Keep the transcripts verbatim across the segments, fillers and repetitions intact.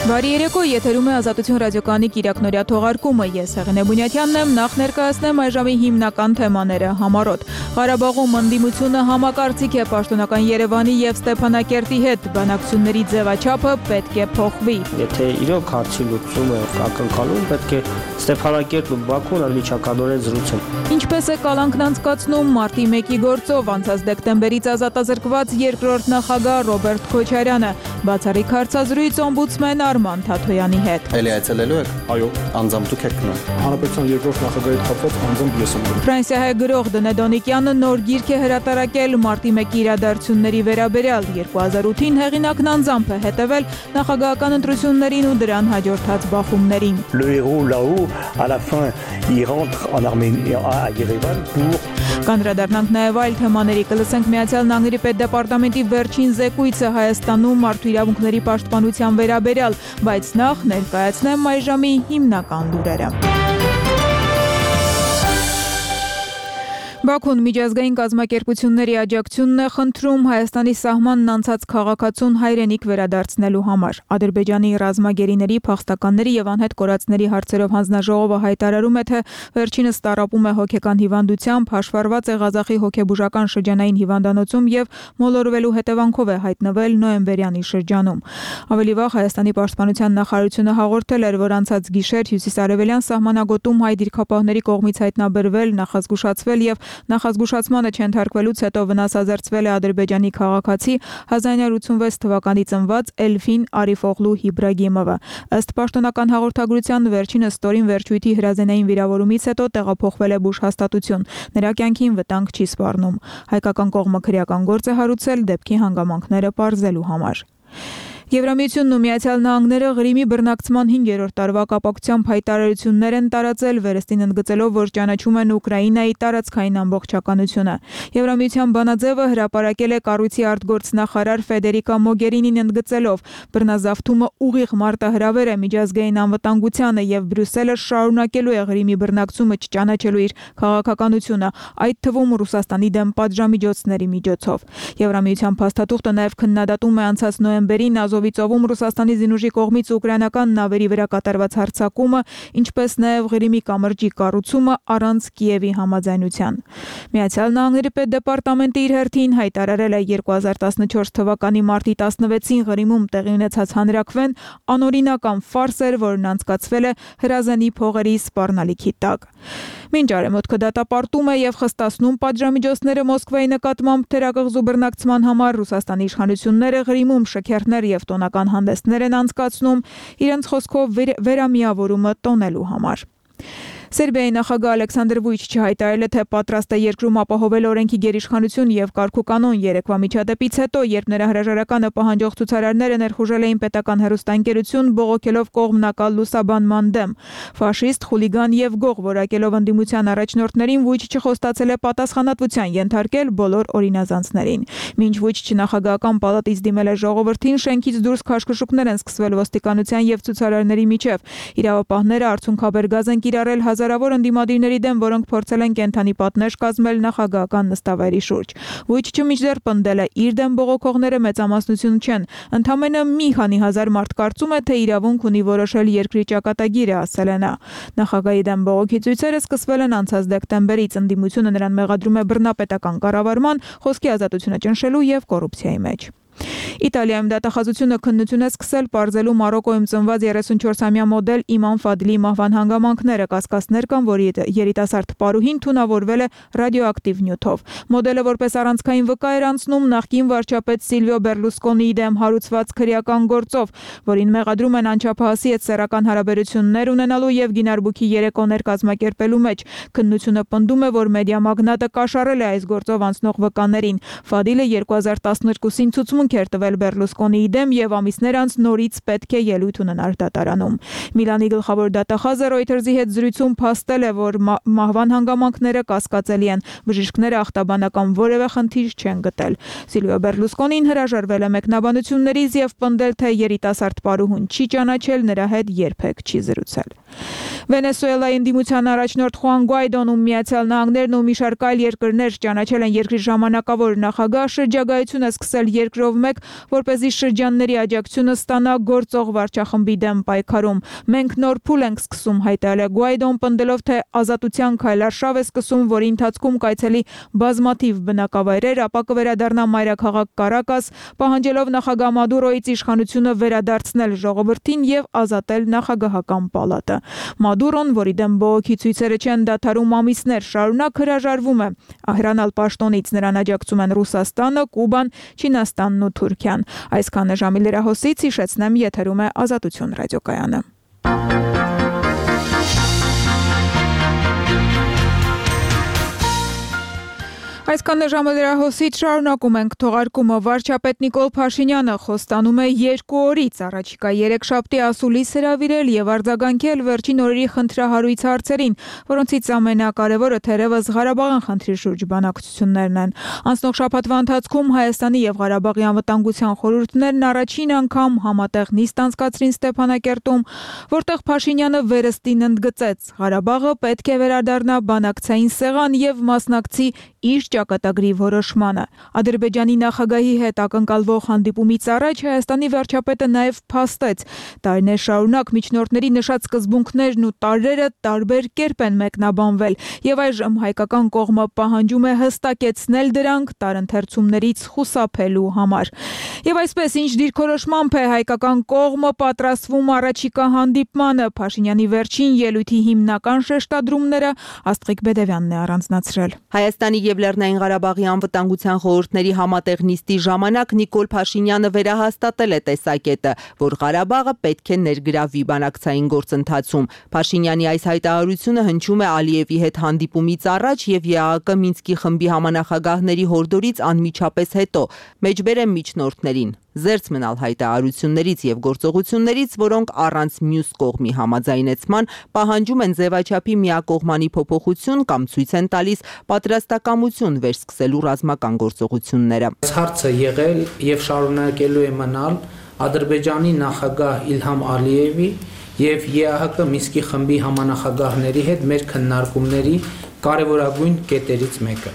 Բարի երեկո, եթերում է Ազատություն ռադիոկայանի կիրակնօրյա թողարկումը։ Ես Հեղինե Բունյաթյանն եմ, նախ ներկայացնեմ այժմի հիմնական թեմաները համառոտ։ Ղարաբաղում ընդդիմությունը համակարծիք է պաշտոնական Երևանի եւ Ստեփանակերտի հետ, բանակցությունների ձևաչափը պետք է փոխվի։ Եթե իրոք հարցի լուծումը ակնկալում, պետք է Ստեփանակերտն ու Բաքուն անմիջականորեն զրուցեն։ Ինչպես է կալանքն անցկացնում մարտի մեկի գործով անցած դեկտեմբերից ազատազրկված երկրորդ նախագահ Ռոբերտ Քոչարյանը, բացառիկ հարցազրույց օմբուդսմեն Արման Թաթոյանի հետ։ Էլի այցելելու եք։ Այո, անձամբ դուք եք գնում։ Հանրապետության երկրորդ նախագահի կապված անձամբ ես եմ գնում։ Ֆրանսիահայ գրող Դնե Դոնիկյանը նոր գիրք է հրատարակել մարտի մեկի իրադարձությունների վերաբերյալ։ երկու հազար ութին հեղինակն անձամբ է հետևել նախագահական ընտրություններին ու դրան հաջորդած բախումներին։ Le héros là-haut, à la fin, il rentre en Arménie, à Yerevan pour Կանդրադառնանք նաև այլ թեմաների, կլսենք Միացյալ Նահանգների պետդեպարտամենտի վերջին զեկույցը Հայաստանում մարդու իրավունքների պաշտպանության վերաբերյալ, բայց նախ ներկայացնեմ այժմի հիմնական լուրերը։ Բաքուն միջազգային կազմակերպությունների աջակցությունն է խնդրում Հայաստանի սահմանն անցած քաղաքացուն հայրենիք վերադարձնելու համար։ Ադրբեջանի ռազմագերիների, փախստականների եւ անհետ կորածների հարցերով հանձնաժողովը հայտարարում է, թե վերջինս տառապում է հոգեկան հիվանդությամբ, հաշվառված է Ղազախի հոգեբուժական շրջանային հիվանդանոցում եւ մոլորվելու հետևանքով է հայտնվել նոյեմբերյանի շրջանում։ Ավելի վաղ Հայաստանի պաշտպանության նախարարությունը հաղորդել էր, որ անցած գիշեր հյուսիսարևելյան սահմանագոտում հայ դիրքապահների կողմից հայտնաբերվել, նախազգուշացվել եւ Նախազգուշացմանը չընթարկվելուց հետո վնասազերծվել է Ադրբեջանի քաղաքացի հազար նույնսուն ութանասունվեց թվականի ծնված Էլֆին Արիֆօղլու Իբրագիմովը։ Ըստ պաշտոնական հաղորդագրության վերջինս ստորին վերջույթի հրազենային վիրավորումից հետո տեղափոխվել է բուժ հաստատություն։ Նրա կյանքին վտանգ չի սպառնում։ Հայկական կողմը քրեական գործ է հարուցել դեպքի հանգամանքները պարզելու համար։ Եվրամիությունն ու Միացյալ Նահանգները Ղրիմի բռնակցման հինգերորդ տարվա կապակցությամբ հայտարարություններ են տարածել, վերստին ընդգծելով, որ ճանաչում են Ուկրաինայի տարածքային ամբողջականությունը։ Եվրամիության բանաձևը հրապարակել է կառույցի արտգործնախարար Ֆեդերիկա Մոգերինին ընդգծելով, բռնազավթումը ուղիղ մարտահրավեր է միջազգային անվտանգությանը եւ Բրյուսելը շարունակելու է Ղրիմի բռնակցումը չճանաչելու իր քաղաքականությունը, այդ թվում Ռուսաստանի դեմ պատժամիջոցների միջոցով։ Եվրամիության փաստաթուղթը նաեւ քննադատում է անցած նոյեմբերին Ազովիծովում Ռուսաստանի զինուժի կողմից ուկրաինական նավերի վրա կատարված հարձակումը, ինչպես նաև Ղրիմի կամրջի կառուցումը առանց Կիևի համաձայնության։ Միացյալ Նահանգների պետդեպարտամենտը իր հերթին հայտարարել է երկու հազար տասնչորս թվականի մարտի տասնվեցին Ղրիմում տեղի ունեցած հանրաքվեն անօրինական ֆարս էր, որն անցկացվել է հրազենի փողերի սպառնալիքի տակ։ Մինչ արևմուտքը դատապարտում է եւ խստացնում պատժամիջոցները Մոսկվայի նկատմամբ թերակղզու բռնակցման համար, Ռուսաստանի իշխանությունները Ղրիմում շքերթներ եւ տոնական հանդեսներ են անցկացնում իրենց խոսքով վերամիավորումը տոնելու համար։ Սերբիայի նախագահ Ալեքսանդր Վուիչիչը հայտարարել է, թե պատրաստ է երկրում ապահովել օրենքի գերիշխանություն եւ կարգուկանոն երեկվա միջադեպից հետո, երբ նրա հրաժարականը պահանջող ցուցարարները ներխուժել էին պետական հեռուստաընկերություն, բողոքելով կողմնակալ լուսաբանման դեմ։ Ֆաշիստ, խուլիգան եւ գող որակելով ընդդիմության առաջնորդներին Վուիչիչը խոստացել է պատասխանատվության ենթարկել բոլոր օրինազանցներին։ Մինչ Վուիչիչը նախագահական պալատից դիմել է ժողովրդին, շենքից դուրս քաշքշուկներ են սկսվել ոստիկանության եւ ցուցարարների միջև։ Իրավապահները արցունքաբեր գազ են կիրառել հազարավոր ընդդիմադիրների դեմ, որոնք փորձել են կենթանի պատնեշ կազմել նախագահական նստավայրի շուրջ։ Վուիչիչը մինչդեռ պնդել է, իր դեմ բողոքողները մեծամասնություն չեն, ընդամենը մի քանի հազար մարդ կարծում է, թե իրավունք ունի որոշել երկրի ճակատագիրը, ասել է նա։ Նախագահի դեմ բողոքի ցույցերը սկսվել են անցած դեկտեմբերից, ընդդիմությունը նրան մեղադրում է բռնապետական կառավարման, խոսքի ազատությունը ճնշելու եւ կոռուպցիայի մեջ։ Իտալիայում դատախազությունը քննություն է սկսել պարզելու Մարոկոյում ծնված երեսունչորսամյա մոդել Իման Ֆադլի մահվան հանգամանքները, կասկածներ կան, որ երիտասարդ պարուհին թունավորվել է ռադիոակտիվ նյութով։ Մոդելը որպես առանցքային վկա էր անցնում նախկին վարչապետ Սիլվիո Բերլուսկոնիի դեմ հարուցված քրեական գործով, որին մեղադրում են անչափահասի հետ սեռական հարաբերություններ ունենալու եւ գինարբուքի երեկոներ կազմակերպելու մեջ։ Քննությունը պնդում է, որ մեդիա մագնատը կաշառել է այս գործով անցնող վկաներին։ Ֆադիլը երկու հազար տասներկուսին ցուցմունք էր տվել Բերլուսկոնիի դեմ եւ ամիսներ անց նորից պետք է ելույթ ունենար դատարանում։ Միլանի գլխավոր դատախազը Reuters-ի հետ զրույցում փաստել է, որ մահվան հանգամանքները կասկածելի են, բժիշկները ախտաբանական որևէ խնդիր չեն գտել։ Սիլվիո Բերլուսկոնին հրաժարվել է մեկնաբանություններից եւ պնդել, թե երիտասարդ պարուհուն չի ճանաչել, նրա հետ երբեք չի զրուցել։ Վենեսուելայի ընդդիմության առաջնորդ Խուան Գուայդոն ու Միացյալ Նահանգներն ու մի շարք այլ երկրներ ճանաչել են երկրի ժամանակավոր նախագահ, շրջագայությունը սկսել երկրով հետևում եք, որպեսզի շրջանների աջակցությունը ստանա գործող վարչախմբի դեմ պայքարում։ Մենք նոր փուլ ենք սկսում, հայտարարել է Գուայդոն, պնդելով, թե ազատության քայլարշավ է սկսում, որի ընթացքում կայցելի բազմաթիվ բնակավայրեր, ապա կվերադառնա մայրաքաղաք Կարակաս, պահանջելով նախագահ Մադուրոյից իշխանությունը վերադարձնել ժողովրդին եւ ազատել նախագահական պալատը։ Մադուրոն, որի դեմ բողոքի ցույցերը չեն դադարում ամիսներ շարունակ, հրաժարվում է հեռանալ պաշտոնից, նրան աջակցում են Ռուսաստանը, Կուբան, Չինաստանն ու Թուրքիան։ Այսքանը ժամի լրահոսից, հիշեցնեմ, եթերում է Ազատություն ռադիոկայանը։ Այսքանը ժամը լրահոսից շարունակում ենք թողարկումը։ Վարչապետ Նիկոլ Փաշինյանը խոստանում է երկու օրից առաջիկա երեքշաբթի ասուլիս հրավիրել եւ արձագանքել վերջին օրերի խնդրահարույց հարցերին, որոնցից ամենակարևորը թերևս Ղարաբաղյան խնդրի շուրջ բանակցություններն են։ Անցնող շաբաթվա ընթացքում Հայաստանի եւ Ղարաբաղի անվտանգության խորհուրդներն առաջին անգամ համատեղ նիստ անցկացրին Ստեփանակերտում, որտեղ Փաշինյանը վերստին ընդգծեց. Ղարաբաղը պետք է վերադառնա բանակցային սեղան եւ մասնակցի իր ճակատագրի որոշմանը։ Ադրբեջանի նախագահի հետ ակնկալվող հանդիպումից առաջ Հայաստանի վարչապետը նաև փաստեց. տարիներ շարունակ միջնորդների նշած սկզբունքներն ու տարրերը տարբեր կերպ են մեկնաբանվել, եւ այժմ հայկական կողմը պահանջում է հստակեցնել դրանք տարընթերցումներից խուսափելու համար։ Եվ այսպես, ինչ դիրքորոշմամբ է հայկական կողմը պատրաստվում առաջիկա հանդիպմանը, Փաշինյանի վերջին ելույթի հիմնական շեշտադրումները Աստղիկ Բեդևյանն է առանձնացրել։ Հայաստանի եւ Լեռնային Ղարաբաղի անվտանգության խորհուրդների համատեղ նիստի ժամանակ Նիկոլ Փաշինյանը վերահաստատել է տեսակետը, որ Ղարաբաղը պետք է ներգրավվի բանակցային գործընթացում։ Փաշինյանի այս հայտարարությունը հնչում է Ալիևի հետ հանդիպումից առաջ եւ ԵԱՀԿ Մինսկի խմբի համանախագահների հորդորից անմիջապես հետո, մեջբեր են միջնորդներին զերծ մնալ հայտարարություններից եւ գործողություններից, որոնք առանց մյուս կողմի համաձայնեցման պահանջում են ձևաչափի միակողմանի փոփոխություն կամ ցույց են տալիս պատրաստակամություն վերսկսելու ռազմական գործողությունները։ Այս հարցը եղել եւ շարունակելու է մնալ Ադրբեջանի նախագահ Իլհամ Ալիևի եւ ԵԱՀԿ Մինսկի խմբի համանախագահների հետ մեր քննարկումների կարևորագույն կետերից մեկը։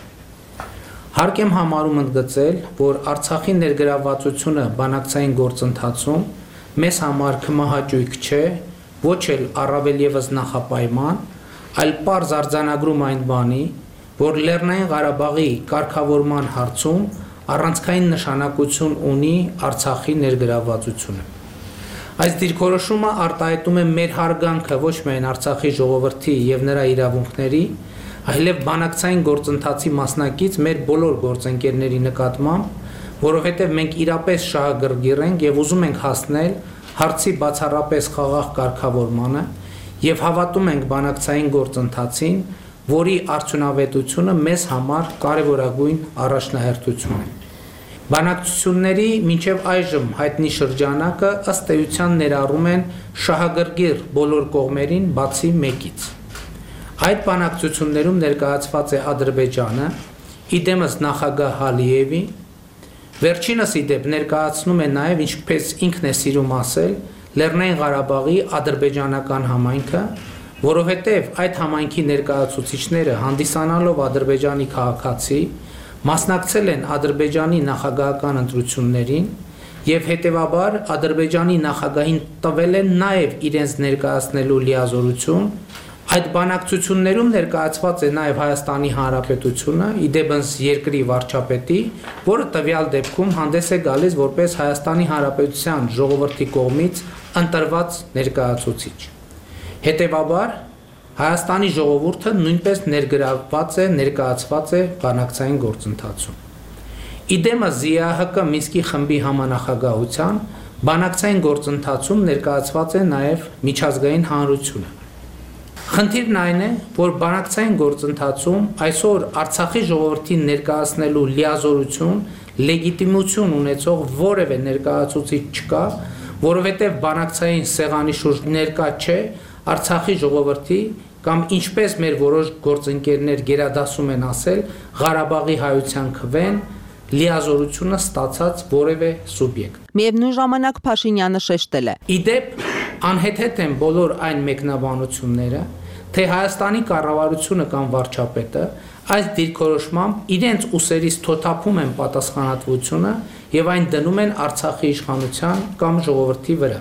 Հարկ եմ համարում ընդգծել, որ Արցախի ներգրավվածությունը բանակցային գործընթացում մեզ համար քմահաճույք չէ, ոչ էլ առավել եւս նախապայման, այլ պարզ արձանագրում այն բանի, որ Լեռնային Ղարաբաղի կարգավորման հարցում առանցքային նշանակություն ունի Արցախի ներգրավվածությունը։ Այս դիրքորոշումը արտահայտում է մեր հարգանքը ոչ միայն Արցախի ժողովրդի եւ նրա իրավունքների, այլև բանակցային գործընթացի մասնակից մեր բոլոր գործընկերների նկատմամբ, որովհետև մենք իրապես շահագրգիռ ենք եւ ուզում ենք հասնել հարցի բացառապես խաղաղ կարգավորմանը եւ հավատում ենք բանակցային գործընթացին, որի արդյունավետությունը մեզ համար կարևորագույն առաջնահերթություն է։ Բանակցությունների մինչև այժմ հայտնի շրջանակը ըստ էության ներառում են շահագրգիռ բոլոր կողմերին բացի մեկից։ Այդ բանակցություններում ներկայացված է Ադրբեջանը, իդեմս նախագահ Ալիևի, վերջինս իդեպ ներկայացնում է նաև, ինչպես ինքն է սիրում ասել, Լեռնային Ղարաբաղի ադրբեջանական համայնքը, որովհետև այդ համայնքի ներկայացուցիչները հանդիսանալով Ադրբեջանի քաղաքացի, մասնակցել են Ադրբեջանի նախագահական ընտրություններին եւ հետեւաբար Ադրբեջանի նախագահին տվել են նաև իրենց ներկայացնելու լիազորություն։ Այդ բանակցություններում ներկայացված է նաև Հայաստանի Հանրապետությունը, իդեպս երկրի վարչապետի, որը տվյալ դեպքում հանդես է գալիս որպես Հայաստանի Հանրապետության ժողովրդի կողմից ընտրված ներկայացուցիչ։ Հետևաբար Հայաստանի ժողովուրդը նույնպես ներգրավված է, ներկայացված է բանակցային գործընթացում։ Իդեմս ԵԱՀԿ Մինսկի խմբի համանախագահության բանակցային գործընթացում ներկայացված է նաև միջազգային հանրությունը։ Խնդիրն այն է, որ բանակցային գործընթացում այսօր Արցախի ժողովրդին ներկայացնելու լիազորություն, լեգիտիմություն ունեցող որևէ ներկայացուցիչ չկա, որովհետև բանակցային սեղանի շուրջ ներկա չէ Արցախի ժողովրդի կամ ինչպես մեր որոշ գործընկերներ գերադասում են ասել, Ղարաբաղի հայության քվեն լիազորությունը ստացած որևէ սուբյեկտ։ Միևնույն ժամանակ Փաշինյանը շեշտել է. Իդեպ անհեթեթ են բոլոր այն մեկնաբանությունները, թե Հայաստանի կառավարությունը կամ վարչապետը այս դիրքորոշմամբ իրենց ուսերից թոթափում են պատասխանատվությունը եւ այն դնում են Արցախի իշխանության կամ ժողովրդի վրա։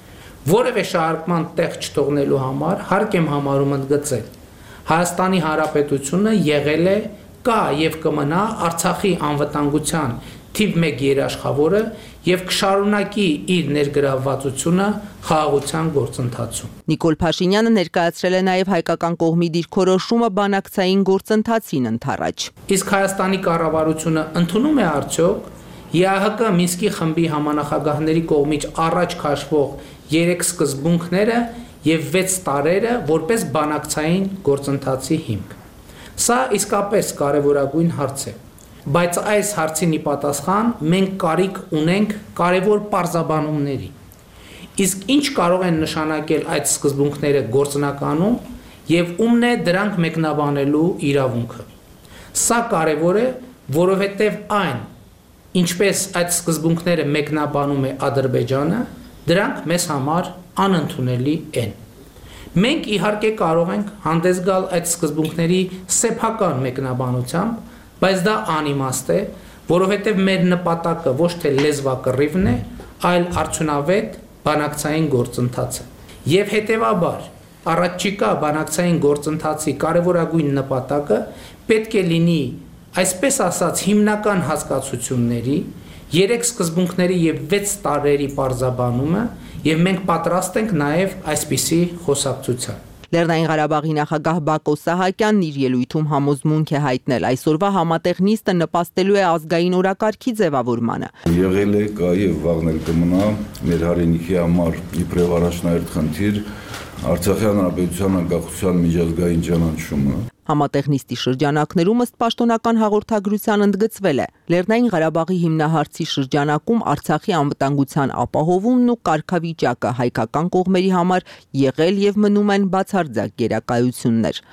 Որևէ շարժման տեղ չթողնելու համար հարկ եմ համարում ընդգծել Հայաստանի Հանրապետությունը եղել է, կա եւ կմնա Արցախի անվտանգության թիվ մեկ երաշխավորը եւ կշարունակի իր ներգրավվածությունը խաղաղության գործընթացում։ Նիկոլ Փաշինյանը ներկայացրել է նաեւ հայկական կողմի դիրքորոշումը բանակցային գործընթացին ընթառաջ։ Իսկ Հայաստանի կառավարությունը ընդունում է արդյոք Է Ա Հ Կ Մինսկի խմբի համանախագահների կողմից առաջ քաշվող երեք սկզբունքները եւ վեց տարրերը որպես բանակցային գործընթացի հիմք։ Սա իսկապես կարևորագույն հարց է, բայց այս հարցին ի պատասխան մենք կարիք ունենք կարևոր պարզաբանումների։ Իսկ ինչ կարող են նշանակել այդ սկզբունքները գործնականում եւ ումն է դրանք մեկնաբանելու իրավունքը։ Սա կարևոր է, որովհետեւ այն, ինչպես այդ սկզբունքները մեկնաբանում է Ադրբեջանը, դրանք մեզ համար անընդունելի են։ Մենք իհարկե կարող ենք հանդես գալ այդ սկզբունքների սեփական մեկնաբանությամբ, բայց դա անիմաստ է, որովհետև մեր նպատակը ոչ թե լեզվակռիվն է, այլ արդյունավետ բանակցային գործընթացը։ Եվ հետևաբար, առաջիկա բանակցային գործընթացի կարևորագույն նպատակը պետք է լինի, այսպես ասած, հիմնական հասկացությունների, երեք սկզբունքների եւ վեց տարրերի պարզաբանումը, եւ մենք պատրաստ ենք նաեւ այսպիսի խոսակցության։ Լեռնային Ղարաբաղի նախագահ Բակո Սահակյանն իր ելույթում համոզմունք է հայտնել այսօրվա համատեղ նիստը նպաստելու է ազգային օրակարգի ձևավորմանը։ Եղել է, կա եւ վաղն էլ կմնա մեր հայրենիքի համար իբրև առաջնահերթ խնդիր Արցախի հանրապետության անկախության միջազգային ճանաչումը։ Համատեղ նիստի շրջանակներում ըստ պաշտոնական հաղորդագրության ընդգծվել է Լեռնային Ղարաբաղի հիմնահարցի շրջանակում Արցախի անվտանգության ապահովումն ու կարգավիճակը հայկական կողմերի համար եղել եւ մնում են բացարձակ գերակայություններ։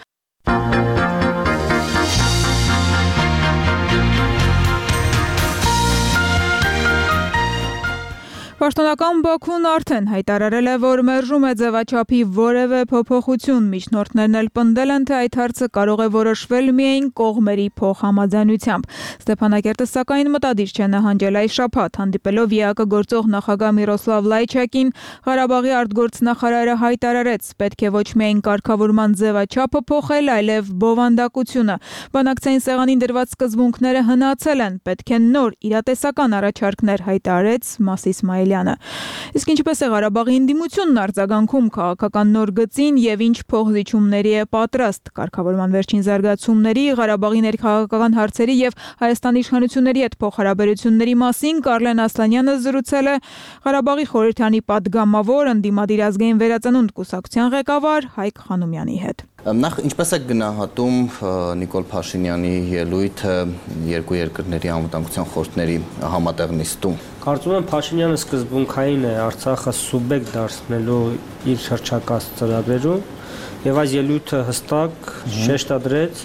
Պաշտոնական Բաքուն արդեն հայտարարել է, որ մերժում է ձևաչափի որևէ փոփոխություն, միջնորդներն էլ պնդել են, թե այդ հարցը կարող է որոշվել միայն կողմերի փոխհամաձայնությամբ։ Ստեփանակերտը սակայն մտադիր չէ նահանջել այս շաբաթ, հանդիպելով Է Ա Կը գործող նախագահ Միրոսլավ Լայչակին, Ղարաբաղի արտգործնախարարը հայտարարեց, պետք է ոչ միայն կարգավորման ձևաչափը փոխել, այլև բովանդակությունը։ Բանակցային սեղանին դրված սկզբունքները հնացել են, պետք է նոր իրատեսական առաջարկներ, հայտարարեց Մաս Իսմայելյանը։ Իսկ ինչպես է Ղարաբաղի ընդդիմությունն արձագանքում քաղաքական նոր գծին եւ ինչ փոխզիջումների է պատրաստ կարգավորման վերջին զարգացումների, Ղարաբաղի ներքաղաքական հարցերի եւ Հայաստանի իշխանությունների հետ փոխհարաբերությունների մասին Կարլեն Ասլանյանը զրուցել է Ղարաբաղի խորհրդանի падգամավոր ընդդիմադիր ազգային վերածնունդ կուսակցության ղեկավար Հայկ Խանոմյանի հետ։ Նախ ինչպես է գնահատում Նիկոլ Փաշինյանի ելույթը երկու երկրների անվտանգության խորհրդների համատեղ նիստում։ Կարծում եմ Փաշինյանը սկզբունքային է Արցախը սուբյեկտ դարձնելու իր հռչակած ծրագրերում եւ այս ելույթը հստակ շեշտադրեց,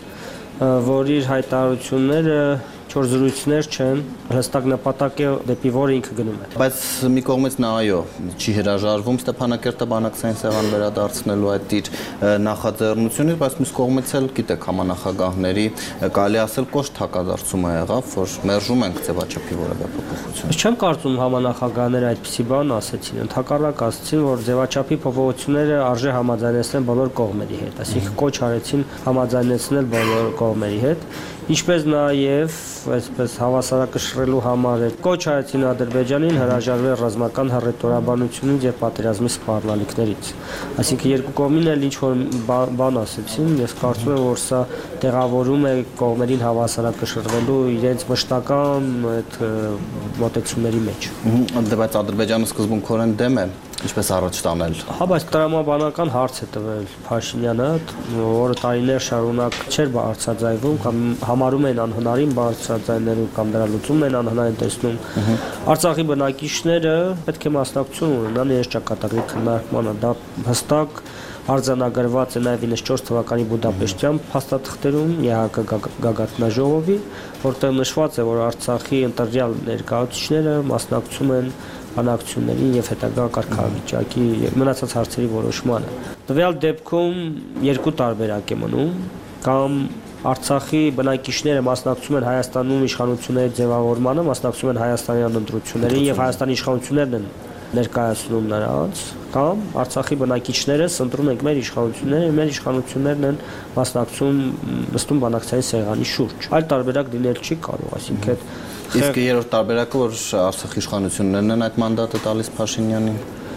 որ իր հայտարարությունները չոր զրույցներ չեն, հստակ նպատակ է դեպի որը ինքը գնում է։ Բայց մի կողմից նա այո, չի հրաժարվում Ստեփանակերտը բանակցային սեղան վերադարձնելու այդ իր նախաձեռնությունից, բայց մյուս կողմից էլ գիտեք համանախագահների կարելի ասել կոշտ հակադարձումը եղավ, որ մերժում ենք ձևաչափի որևէ փոփոխություն։ Չեմ կարծում համանախագահները այդպիսի բան ասեցին, ընդհակառակ ասացին, որ ձևաչափի փոփոխությունները արժե համաձայնեցնել բոլոր կողմերի հետ, այսինքն կոչ արեցին համաձայնեցնել բոլոր կողմերի հետ, ինչպես նաև այսպես հավասարակշռելու համար կոչ արեցին Ադրբեջանին հրաժարվել ռազմական հռետորաբանությունից եւ պատերազմի սպառնալիքներից։ Այսինքն երկու կողմին էլ ինչ որ բան ասեցին, ես կարծում եմ, որ սա տեղավորում է կողմերին հավասարակշռվելու իրենց մշտական այդ մոտեցումների մեջ։ Բայց Ադրբեջանը սկզբունքորեն դեմ է ինչպես առաջ տանել։ Հա, բայց տրամաբանական հարց է տվել Փաշինյանը, որը տարիներ շարունակ չէր բարձրաձայնվում կամ համարում են անհնարին բարձրաձայնելու կամ դրա լուծումն են անհնարին տեսնում։ Արցախի բնակիչները պետք է մասնակցություն ունենան իրենց ճակատագրի քննարկմանը, դա հստակ արձանագրված է նաև իննսունչորս թվականի Բուդապեշտյան փաստաթղթերում Է Ա Կը գագաթնաժողովի, որտեղ նշված է, որ Արցախի ընտրյալ ներկայացուցիչները մասնակցում են բանակցություններին եւ հետագա կարգավիճակի մնացած հարցերի որոշմանը։ Տվյալ դեպքում երկու տարբերակ է մնում, կամ Արցախի բնակիչները մասնակցում են Հայաստանում իշխանությունների ձևավորմանը, մասնակցում են հայաստանյան ընտրություններին եւ Հայաստանի իշխանություններն են ներկայացնում նրանց, կամ Արցախի բնակիչներս ընտրում ենք մեր իշխանությունները, մեր իշխանություններն են մասնակցում նստում բանակցային սեղանի շուրջ։ Այլ տարբերակ լինել չի կարող, այսինքն իսկ երրորդ տարբերակը, որ Արցախի իշխանություններն են այդ մանդատը տալիս Փաշինյանին,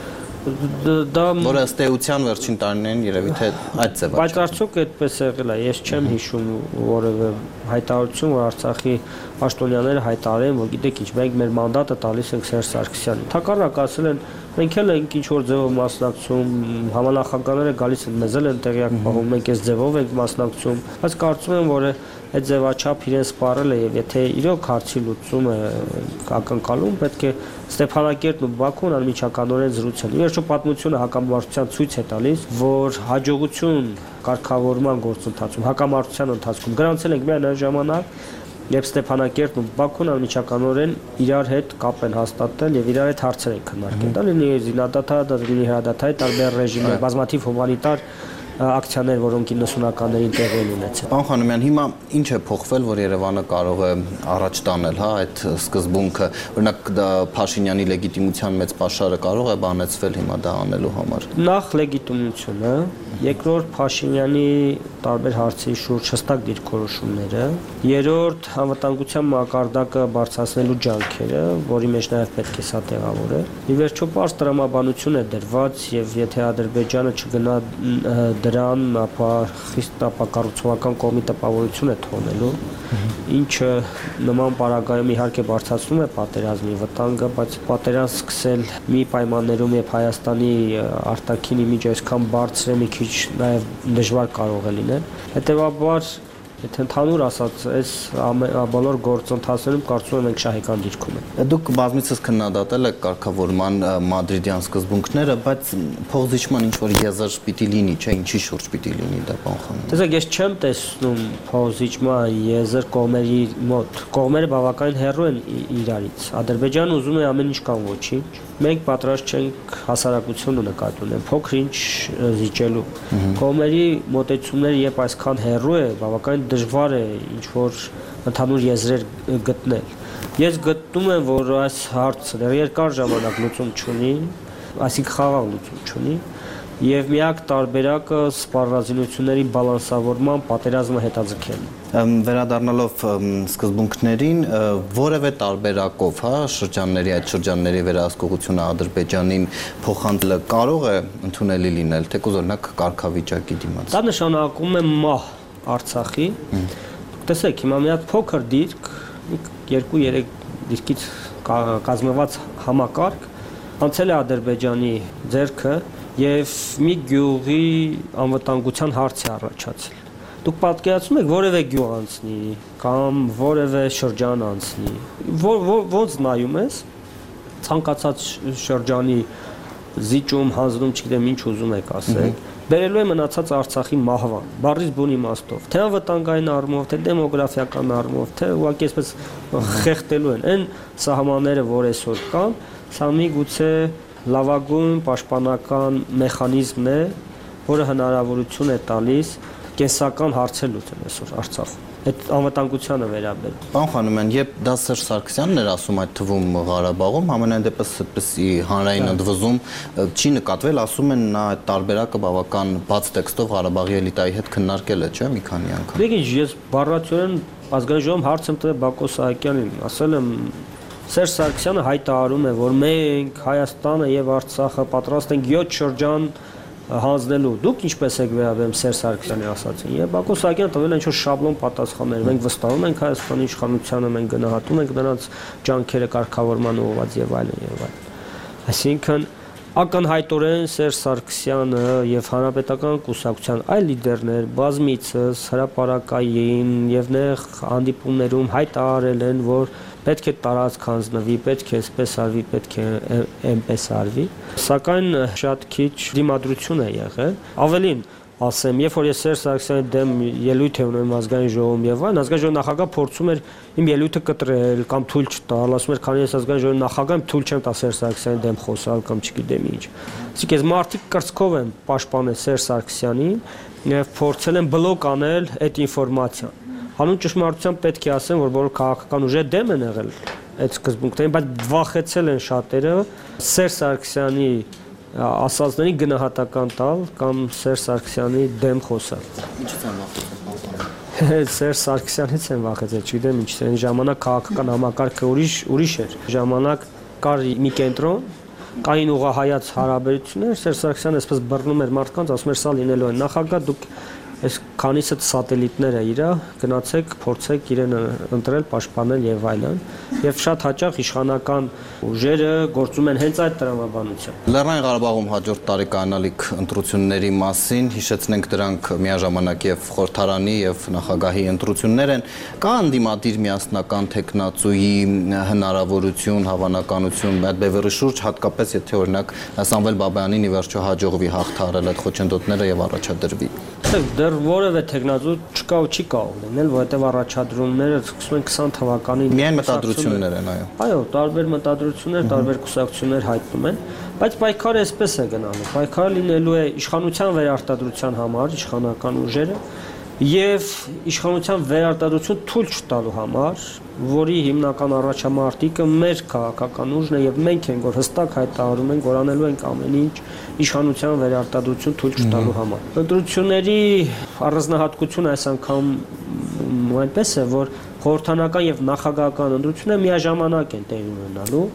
դա որը ըստ էության վերջին տարիներին երևի թե այդ ձևաչափ։ Բայց արդյոք այդպես եղել է, ես չեմ հիշում որևէ հայտարարություն, որ Արցախի պաշտոնյաները հայտարարեն, որ գիտեք ինչ, մենք մեր մանդատը տալիս ենք Սերժ Սարգսյանին։ Թակարդակ ասել են, մենք էլ ենք ինչ որ ձևով մասնակցում, համանախագահները գալիս են, մեզ էլ են տեղյակ պահում, մենք այս ձևով ենք մասնակցում, բայց կարծում եմ, որ այդ ձևաչափ իրեն սպառել է եւ եթե իրոք հարցի լուծումը ակնկալում, պետք է Ստեփանակերտն ու Բաքուն անմիջականորեն զրուցել։ Վերջո պատմությունը հակամարտության ցույց է տալիս, որ հաջողություն կարգավորման գործընթացում, հակամարտության ընթացքում գրանցել ենք միայն այն ժամանակ, երբ Ստեփանակերտն ու Բաքուն անմիջականորեն իրար հետ կապ են հաստատել եւ իրար հետ հարցեր են քննարկել։ Դա լինի զինադադար, դա լինի հրադադարի տարբեր ռեժիմներ, բազմաթիվ հումանիտար ակցիաներ, որոնք իննսունականներին տեղի են ունեցել։ Պարոն Խանոմյան, հիմա ինչ է փոխվել, որ Երևանը կարող է առաջ տանել, հա, այդ սկզբունքը, օրինակ Փաշինյանի լեգիտիմության մեծ պաշարը կարող է բանեցվել հիմա դա անելու համար։ Նախ լեգիտիմությունը, երկրորդ Փաշինյանի տարբեր հարցերի շուրջ հստակ դիրքորոշումները, երրորդ անվտանգության մակարդակը բարձրացնելու ջանքերը, որի մեջ նաև պետք է սա տեղավորել։ Ի վերջո պարզ տրամաբանություն է դրված եւ եթե Ադրբեջանը չգնա դրան, ապա խիստ ապակառուցողական կողմի տպավորություն է թողնելու, ինչը նման պարագայում իհարկե բարձրացնում է պատերազմի վտանգը, բայց պատերազմ սկսել մի պայմաններում եւ Հայաստանի արտաքին իմիջը այսքան բարձր է, մի քիչ նաեւ դժվար կարող է լինել։ Հետևաբար Եթե ընդհանուր ասած, այս բոլոր գործընթացներում կարծում եմ ենք շահեկան դիրքում են։ Դուք բազմիցս քննադատել եք կարգավորման մադրիդյան սկզբունքները, բայց փոխզիջման ինչ որ եզր պիտի լինի, չէ՞, ինչի շուրջ պիտի լինի դա, պարոն Խանոմյան։ Տեսեք, ես չեմ տեսնում փոխզիջման եզր կողմերի մոտ։ Կողմերը բավական հեռու են իրարից։ Ադրբեջանը ուզում է ամեն ինչ կամ ոչինչ։ Մենք պատրաստ չենք հասարակությունը նկատի ունեն, փոքր-ինչ զիջելու։ Կողմերի մոտեցումները երբ այսքան հեռու է, բավական դժվար է ինչ որ ընդհանուր եզրեր գտնել։ Ես գտնում եմ, որ այս հարցը դեռ երկար ժամանակ լուծում չունի, այսինքն խաղաղ լուծում չունի, եւ միակ տարբերակը սպառազինությունների բալանսավորման պատերազմը հետաձգելն է։ Վերադառնալով սկզբունքներին, որևէ տարբերակով, հա, շրջանների այդ շրջանների վերահսկողությունը Ադրբեջանին փոխանցելը կարող է ընդունելի լինել, թեկուզ օրինակ կարգավիճակի դիմաց։ Դա նշանակում է մահ Արցախի։ Տեսեք, հիմա մի հատ փոքր դիրք, երկու-երեք դիրքից կազմված համակարգ անցել է Ադրբեջանի ձեռքը եւ մի գյուղի անվտանգության հարց է առաջացել։ Դուք պատկերացնում եք որևէ գյուղ անցնի կամ որևէ շրջան անցնի, ոնց նայում ես ցանկացած շրջանի զիջում, հանձնում, չգիտեմ ինչ ուզում եք ասել, բերելու է մնացած Արցախի մահվան, բառից բուն իմաստով, թե անվտանգային առումով, թե դեմոգրաֆիական առումով, թե ուղղակի այսպես խեղդելու են այն սահմանները, որ այսօր կան, սա միգուցե լավագույն պաշտպանական մեխանիզմն է, որը հնարավորություն է տալիս կենսական հարցեր լուծել այսօր Արցախում։ Այդ անվտանգությանը վերաբերում։ Պարոն Խանոմյան, երբ դա Սերժ Սարգսյանն էր ասում այդ թվում Ղարաբաղում, ամենայն դեպս այդպեսի հանրային ընդվզում չի նկատվել, ասում են նա այդ տարբերակը բավական բաց տեքստով Ղարաբաղի էլիտայի հետ քննարկել է, չէ՞, մի քանի անգամ։ Դե ինչ, ես բառացիորեն ազգային ժողովում հարց եմ տվել Բակո Սահակյանին, ասել եմ Սերժ Սարգսյանը հայտարարում է, որ մենք Հայաստանը եւ Արցախը պատրաստ ենք յոթ շրջան հանձնելու։ Դուք ինչպես եք վերաբերում Սերժ Սարգսյանի ասացին։ Եվ Բակո Սահակյանը տվել են ինչ-որ շաբլոն պատասխաններ։ Մենք վստահում ենք Հայաստանի իշխանությանը, մենք գնահատում ենք նրանց ջանքերը կարգավորման ուղղված եւ այլն եւ այլն։ Այսինքն ակնհայտորեն Սերժ Սարգսյանը եւ հանրապետական կուսակցության այլ լիդերներ բազմիցս հրապարակային եւ նեղ հանդիպումներում հայտարարել են, որ պետք է տարածք հանձնվի, պետք է այսպես արվի, պետք է այնպես արվի, սակայն շատ քիչ դիմադրություն է եղել։ Ավելին ասեմ, երբ որ ես Սերժ Սարգսյանի դեմ ելույթ եմ ունենում ազգային ժողովում եւ այլն, ազգային ժողովի նախագահ փորձում էր իմ ելույթը կտրել կամ թույլ չտալ, ասում էր, քանի ես ազգային ժողովի նախագահ եմ, թույլ չեմ տա Սերժ Սարգսյանի դեմ խոսալ կամ չգիտեմ ինչ։ Իսկ ես մարդիկ կրծքով եմ պաշտպանել Սերժ Սարգսյանին եւ փորձել եմ բլոկ անել այդ ինֆորմացիան։ Հանուն ճշմարտության պետք է ասեմ, որ բոլոր քաղաքական ուժերը դեմ են եղել այդ սկզբունքներին, բայց վախեցել են շատերը Սերժ Սարգսյանի ասածների գնահատական տալ կամ Սերժ Սարգսյանի դեմ խոսալ։ Ինչից են վախեցել։ Սերժ Սարգսյանից են վախեցել, չգիտեմ ինչ, այն ժամանակ քաղաքական համակարգը ուրիշ ուրիշ էր։ Ժամանակ կար մի կենտրոն, կային ուղղահայաց հարաբերություններ, Սերժ Սարգսյանը այսպես բռնում էր մարդկանց, ասում էր սա լինելու է նախագահ, դուք այս քանիսը սատելիտներ է իրա, գնացեք, փորձեք իրեն ընտրել, պաշտպանել եւ այլն, եւ շատ հաճախ իշխանական ուժերը գործում են հենց այդ տրամաբանությամբ։ Լեռնային Ղարաբաղում հաջորդ տարի կանալիք ընտրությունների մասին հիշեցնենք դրանք միաժամանակ եւ խորհրդարանի եւ նախագահի ընտրություններ են, կա անդիմադիր միասնական տեխնացուի հնարավորություն, հավանականություն այդ բևեռի շուրջ, հատկապես եթե օրինակ Սամվել Բաբայանին ի վերջո հաջողվի հաղթահարել այդ խոչընդոտները եւ առաջադրվի։ Դեռ որևէ տեխնազու չկա ու չի կարող լինել, որովհետև առաջադրումները սկսում են քսան թվականին միայն մտադրություններ են, այո։ Այո, տարբեր մտադրություններ, տարբեր կուսակցություններ հայտնում են, բայց պայքարը այսպես է գնալու։ Պայքարը լինելու է իշխանության վերարտադրության համար, իշխանական ուժերը եւ իշխանության վերարտադրություն թույլ չտալու համար, որի հիմնական առաջամարտիկը մեր քաղաքական ուժն է եւ մենք ենք, որ հստակ հայտարարում ենք, որ անելու ենք ամեն ինչ իշխանության վերարտադրություն թույլ չտալու համար։ Ընտրությունների առանձնահատկությունը այս անգամ այնպես է, որ խորհրդանական եւ նախագահական ընտրությունները միաժամանակ են տեղի ունենալու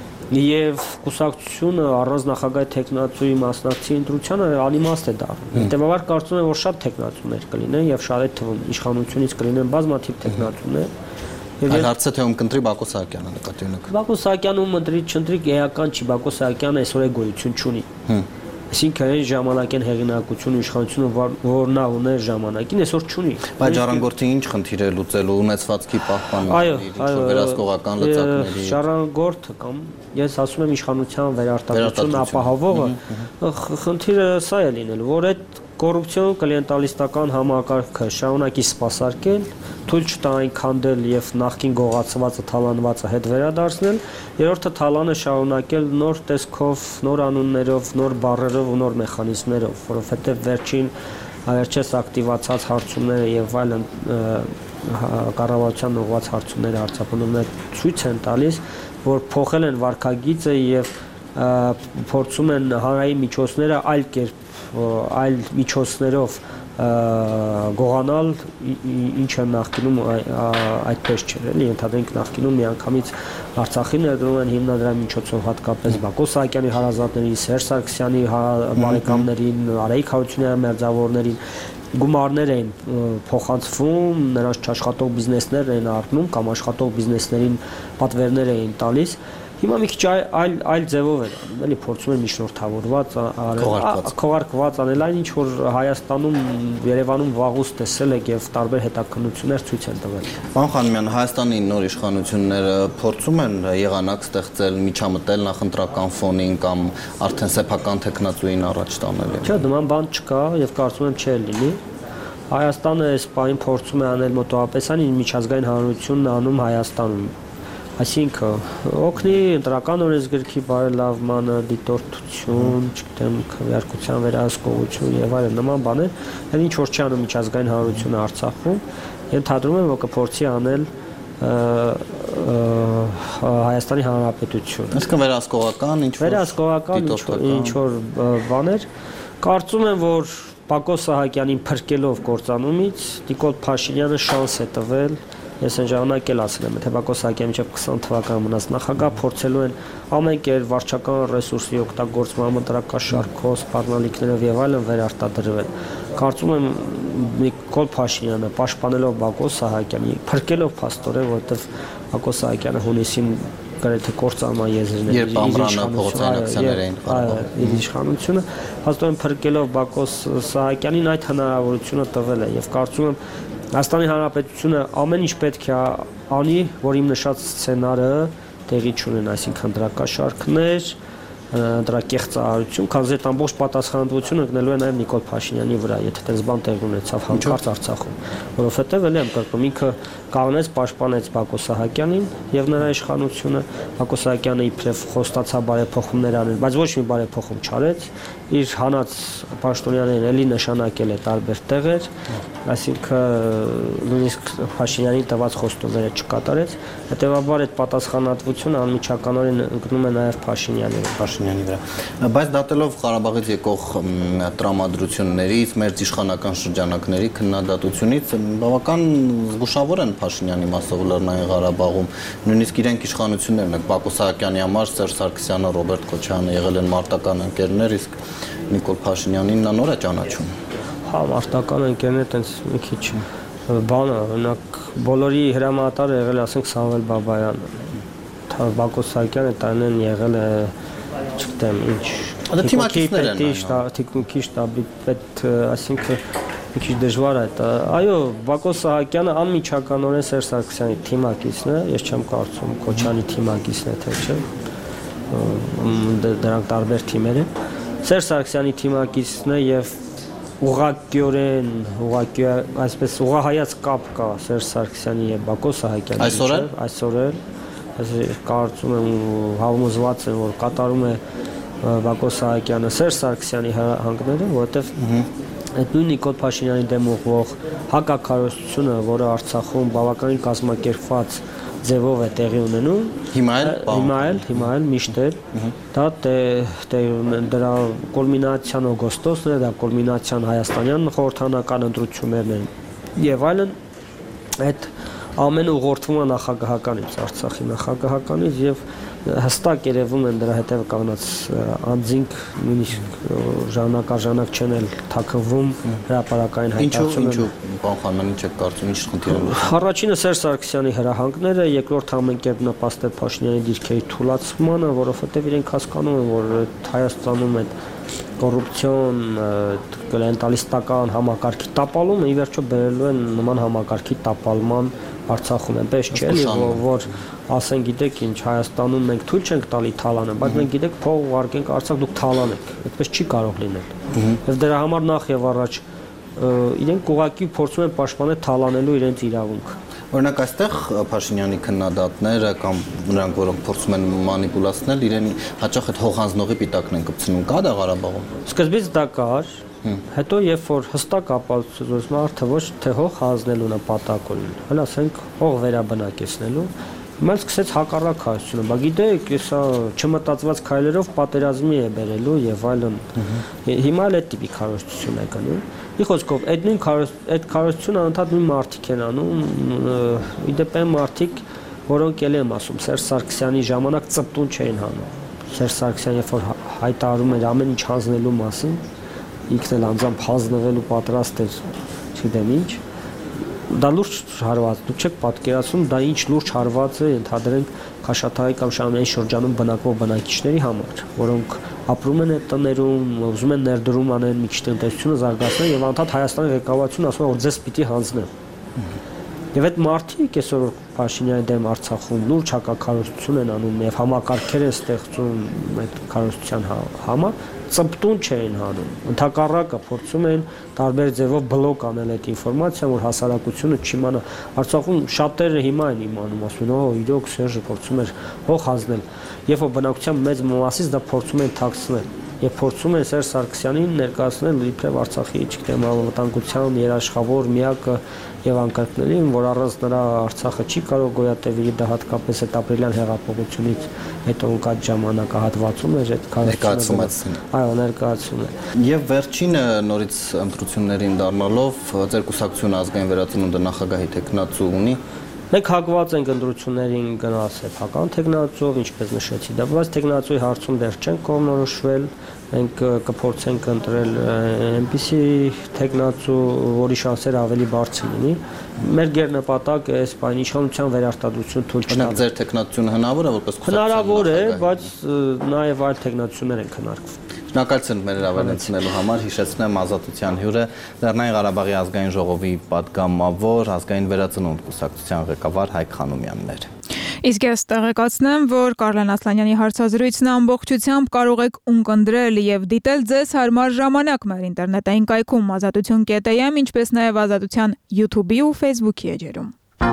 եւ կուսակցությունը առանց նախագահի տեխնացուի մասնակցի ընտրությանը անիմաստ է դառնում։ Հետեւաբար կարծում եմ, որ շատ տեխնացուներ կլինեն եւ շատ այդ թվում իշխանությունից կլինեն բազմաթիվ տեխնացուներ։ Այդ հարցը թե ում կընտրի Բակո Սահակյանը նկատի ունեք։ Բակո Սահակյանը ում ընտրի, չընտրի, էական չի, Բակո Սահակյանը այսօր է գոյություն չունի։ Այսինքն այն ժամանակին հեղինակությունը իշխանությունը որ նա ուներ ժամանակին այսօր չունի։ Բայց ժառանգորդի ինչ խնդիր է լուծելու ունեցվածքի պահպանումը, վերահսկողական լծակների։ Ժառանգորդը կամ ես ասում եմ իշխանության վերարտադրություն ապահովողը խնդիրը սա է լինելու, որ այդ կոռուպցիոն կլիենտալիստական համակարգը շարունակի սպասարկել, թույլ չտա այն քանդել եւ նախքին գողացվածը թալանվածը հետ վերադարձնել, երրորդը թալանը շարունակել նոր տեսքով, նոր անուններով, նոր բառերով ու նոր մեխանիզմներով, որովհետեւ վերջին վերջերս ակտիվացած հարցումները եւ այլն կառավարության ուղղված հարցումները արձապանումներ ցույց են տալիս, որ փոխել են վարքագիծը եւ փորձում են հանրային միջոցները այլ կերպ այլ միջոցներով գողանալ, ինչը նախկինում այդպես չէր, էլի ընդհանրենք նախկինում միանգամից Արցախին ներդրում են հիմնադրամի միջոցով հատկապես Բակո Սահակյանի հարազատներին, Սերժ Սարգսյանի բարեկամներին, Արայիկ Հարությունյանի մերձավորներին գումարներ են փոխանցվում, նրանց չաշխատող բիզնեսներ են առնում կամ աշխատող բիզնեսներին պատվերներ են տալիս։ Հիմա մի քիչ այլ այլ ձևով է անում, էլի փորձում են միջնորդավորված, քողարկված անել այն ինչ որ Հայաստանում, Երևանում վաղուց տեսել եք եւ տարբեր հետաքննություններ ցույց են տվել։ Պարոն Խանոմյան, Հայաստանի նոր իշխանությունները փորձում են եղանակ ստեղծել, միջամտել նախընտրական ֆոնին կամ արդեն սեփական տեխնացուին առաջ տանել։ Չէ, նման բան չկա եւ կարծում եմ չէ լինի։ Հայաստանը այս պահին փորձում է անել մոտավորապես այն միջազգային հանրությունն անում Հայաստանում։ Այսինքն օգնի ընտրական օրենսգրքի բարելավմանը, դիտորդություն, չգիտեմ, քվեարկության վերահսկողություն եւ այլն նման բաներ, այն ինչ որ չի անում միջազգային հանրությունը Արցախում, ենթադրում եմ, որ կփորձի անել Հայաստանի Հանրապետությունը։ Այսինքն վերահսկողական ինչ որ վերահսկողական ինչ որ բաներ, կարծում եմ, որ Բակո Սահակյանին փրկելով կործանումից Նիկոլ Փաշինյանը շանս է տվել։ Ես այն ժամանակ էլ ասել եմ, թե Բակո Սահակյանը մինչև քսան թվական մնաց նախագահ, փորձելու են ամեն կերպ վարչական ռեսուրսի օգտագործման մտրակաշարքով, սպառնալիքներով եւ այլն վերարտադրվել։ Կարծում եմ Նիկոլ Փաշինյանը պաշտպանելով Բակո Սահակյանին, փրկելով փաստորեն, որովհետեւ Բակո Սահակյանը հունիսին գրեթե կործանման եզրին էր իր իշխանությունը, փաստորեն փրկելով Բակո Սահակյանին այդ հնարավորությունը տվել է եւ կարծում եմ Հայաստանի Հանրապետությունը ամեն ինչ պետք է անի, որ իմ նշած սցենարը տեղի չունեն, այսինքն դրակաշարքներ, դրա կեղծարարություն, քանզի այդ ամբողջ պատասխանատվությունը ընկնելու է նաև Նիկոլ Փաշինյանի վրա, եթե այդպես բան տեղ ունեցավ հանկարծ Արցախում, որովհետև էլի եմ կրկնում, ինքը կանգնեց պաշտպանեց Բակո Սահակյանին եւ նրա իշխանությունը, Բակո Սահակյանը իբրև խոստացավ բարեփոխումներ անել, բայց ոչ մի բարեփոխում չարեց, իր հանած պաշտոնյաներն էլի նշանակել է տարբեր տեղեր, այսինքն նույնիսկ Փաշինյանի տված խոստումները չկատարեց, հետեւաբար այդ պատասխանատվությունը անմիջականորեն ընկնում է նաև Փաշինյանի Փաշինյանի վրա։ Բայց դատելով Ղարաբաղից եկող տրամադրություններից, մեր իշխանական շրջանակների քննադատությունից բավական զգուշավոր են Փաշինյանի մասով Լեռնային Ղարաբաղում, նույնիսկ իրենք իշխանություններն են Բակո Սահակյանի համար Սերժ Սարգսյանը, Ռոբերտ Քոչարյանը եղել են մարտական ընկերներ, իսկ Նիկոլ Փաշինյանին նա նոր է ճանաչում։ Հա, մարտական ընկերներ տենց մի քիչ բանը, օրինակ բոլորի հրամանատարը եղել ասենք Սամվել Բաբայանը, Բակո Սահակյանը տանեն եղել է, չգիտեմ, ինչ թիմակիցներ են, թիկունքի շտաբի պետ, այսինքն մի քիչ դժվար է դա։ Այո, Բակո Սահակյանը անմիջականորեն Սերժ Սարգսյանի թիմակիցն է, ես չեմ կարծում Քոչարյանի թիմակիցն է, թե չէ։ Դրանք տարբեր թիմեր են։ Սերժ Սարգսյանի թիմակիցն է եւ ուղղակիորեն, ուղղակի այսպես ուղղահայաց կապ կա Սերժ Սարգսյանի եւ Բակո Սահակյանի Այսօր էլ այսօր էլ կարծում եմ համոզված եմ, որ կատարում է Բակո Սահակյանը Սերժ Սարգսյանի հանգները, որովհետեւ այդ նույն Նիկոլ Փաշինյանի դեմ ուղղվող հակակարողությունը, որը Արցախում բավականին կազմակերպված ձևով է տեղի ունենում, հիմա էլ հիմա էլ հիմա էլ միշտ էլ դա դրա կուլմինացիան օգոստոսն է, դա կուլմինացիան հայաստանյան խորհրդանական ընտրություններն են եւ այլն, այդ ամենը ուղղորդվում է նախագահականից, Արցախի նախագահականից եւ հստակ երևում են դրա հետևը կանգնած անձինք նույնիսկ ժամանակաժանակ չեն էլ թաքնվում հրապարակային հայտարարությունը։ Ինչու պարոն Խանմյան, ինչ եք կարծում, ինչ խնդիր է։ Առաջինը Սերժ Սարգսյանի հրահանգները, երկրորդ ամենքերբ նպաստ է Փաշինյանի դիրքերի թուլացմանը, որովհետև իրենք հասկանում են, որ Հայաստանում այդ կոռուպցիոն, կլիենտալիստական համակարգի տապալումը ի վերջո բերելու են նման համակարգի տապալման Արցախում, այնպես չէ, որ ասեն գիտեք ինչ Հայաստանում մենք թույլ չենք տալի թալանը, բայց մենք գիտեք փող ուղարկենք Արցախ, դուք թալանեք, այդպես չի կարող լինել։ Եվ դրա համար նախ եւ առաջ իրենք ուղղակի փորձում են պաշտպանել թալանելու իրենց իրավունքը։ Օրինակ այստեղ Փաշինյանի քննադատները կամ նրանք, որոնք փորձում են մանիպուլացնել, իրեն հաճախ այդ հողանձնողի պիտակն են կպցնում, կա դա Ղարաբաղում։ Սկզբից դա կար, հետո երբ որ հստակ ապացուցվում է արդյոք ոչ թե հող հանձնելու նպատակ ունի, այլ ասենք հող վերաբնակեցնելու, հիմա սկսեց հակառակ հայությունը, բա գիտեք, սա չմտածված քայլերով պատերազմի է բերելու եւ այլն։ Հիմա էլ այդ տիպի քարոզություն է գնում։ Ի խոսքով, այդ նույն այդ քարոզությունը անընդհատ նույն մարդիկ են անում, իդեպ են մարդիկ, որոնք ել եմ ասում, Սերժ Սարգսյանի ժամանակ ծպտուն չէին հանում։ Սերժ Սարգսյանը երբ որ հայտարարում էր ամեն ինչ հանձնելու մասին, ինքն էլ անձամբ հանձնվելու պատրաստ էր, չգիտեմ ինչ, դա լուրջ հարված, դուք չեք պատկերացնում, դա ինչ լուրջ հարված է, ընդհանրենք Խաշաթաղի կամ Շահումյանի շրջանում բնակվող բնակիչների համար, որոնք ապրում են այդ տներում, ուզում են ներդրում անել, մի քիչ տնտեսությունը զարգացնել եւ անդադ Հայաստանի ղեկավարությունը ասում է, որ ձեզ պիտի հանձնեմ։ Եվ այդ մարդիկ այսօր Փաշինյանի դեմ Արցախում լուրջ հակակարողություն են անում եւ համակարգեր են ստեղծում այդ քարոզության համար, ծպտուն չէին հանում։ Ընդհակառակը փորձում էին տարբեր ձևով բլոկ անել այդ ինֆորմացիան, որ հասարակությունը չիմանա։ Արցախում շատերը հիմա են իմանում, ասում են, օ, իրոք Սերժը փորձում էր հող հանձնել։ Երբ որ բնակության մեծ մասից դա փորձում են թաքցնել։ Եվ փորձում են Սերժ Սարգսյանին ներկայացնել իբրև Արցախի, չգիտեմ, անվտանգության երաշխավոր միակը եւ անկարգներին, որ առանց նրա Արցախը չի կարող գոյատևել, դա հատկապես այդ ապրիլյան հեղափոխությունից հետո ընկած ժամանակահատվածում էր այդ ներկայացումը։ Այո, ներկայացումը։ Եւ վերջինը նորից ընտրություններին դառնալով ձեր կուսակցությունը ազգային վերածնունդը նախագահի տեխնացու ունի։ Մենք հակված ենք ընտրություններին գնալ սեփական տեխնացուով, ինչպես նշեցի, դա բայց տեխնացուի հարցում դեռ չենք կողմնորոշվել, մենք կփորձենք ընտրել այնպիսի տեխնացու, որի շանսերը ավելի բարձր լինի։ Մեր գերնպատակը է սպայն իշխանության վերարտադրություն թույլ չտալ։ Օրինակ ձեր տեխնացությունը հնարավոր է որպես կուսակցություն։ Հնարավոր է, բայց նաև այլ տեխնացուներ են քննարկվում։ Շնորհակալություն մեր հրավերացնելու համար, հիշեցնեմ Ազատության հյուրը Լեռնային Ղարաբաղի ազգային ժողովի պատգամավոր ազգային վերածնունդ կուսակցության ղեկավար Հայկ Խանոմյանն էր։ Իսկ ես տեղեկացնեմ, որ Կարլեն Ասլանյանի հարցազրույցն ամբողջությամբ կարող եք ունկնդրել եւ դիտել ձեզ հարմար ժամանակ մեր ինտերնետային կայքում ազատություն կետ էյ էմ, ինչպես նաեւ Ազատության YouTube-ի ու Facebook-ի էջերում։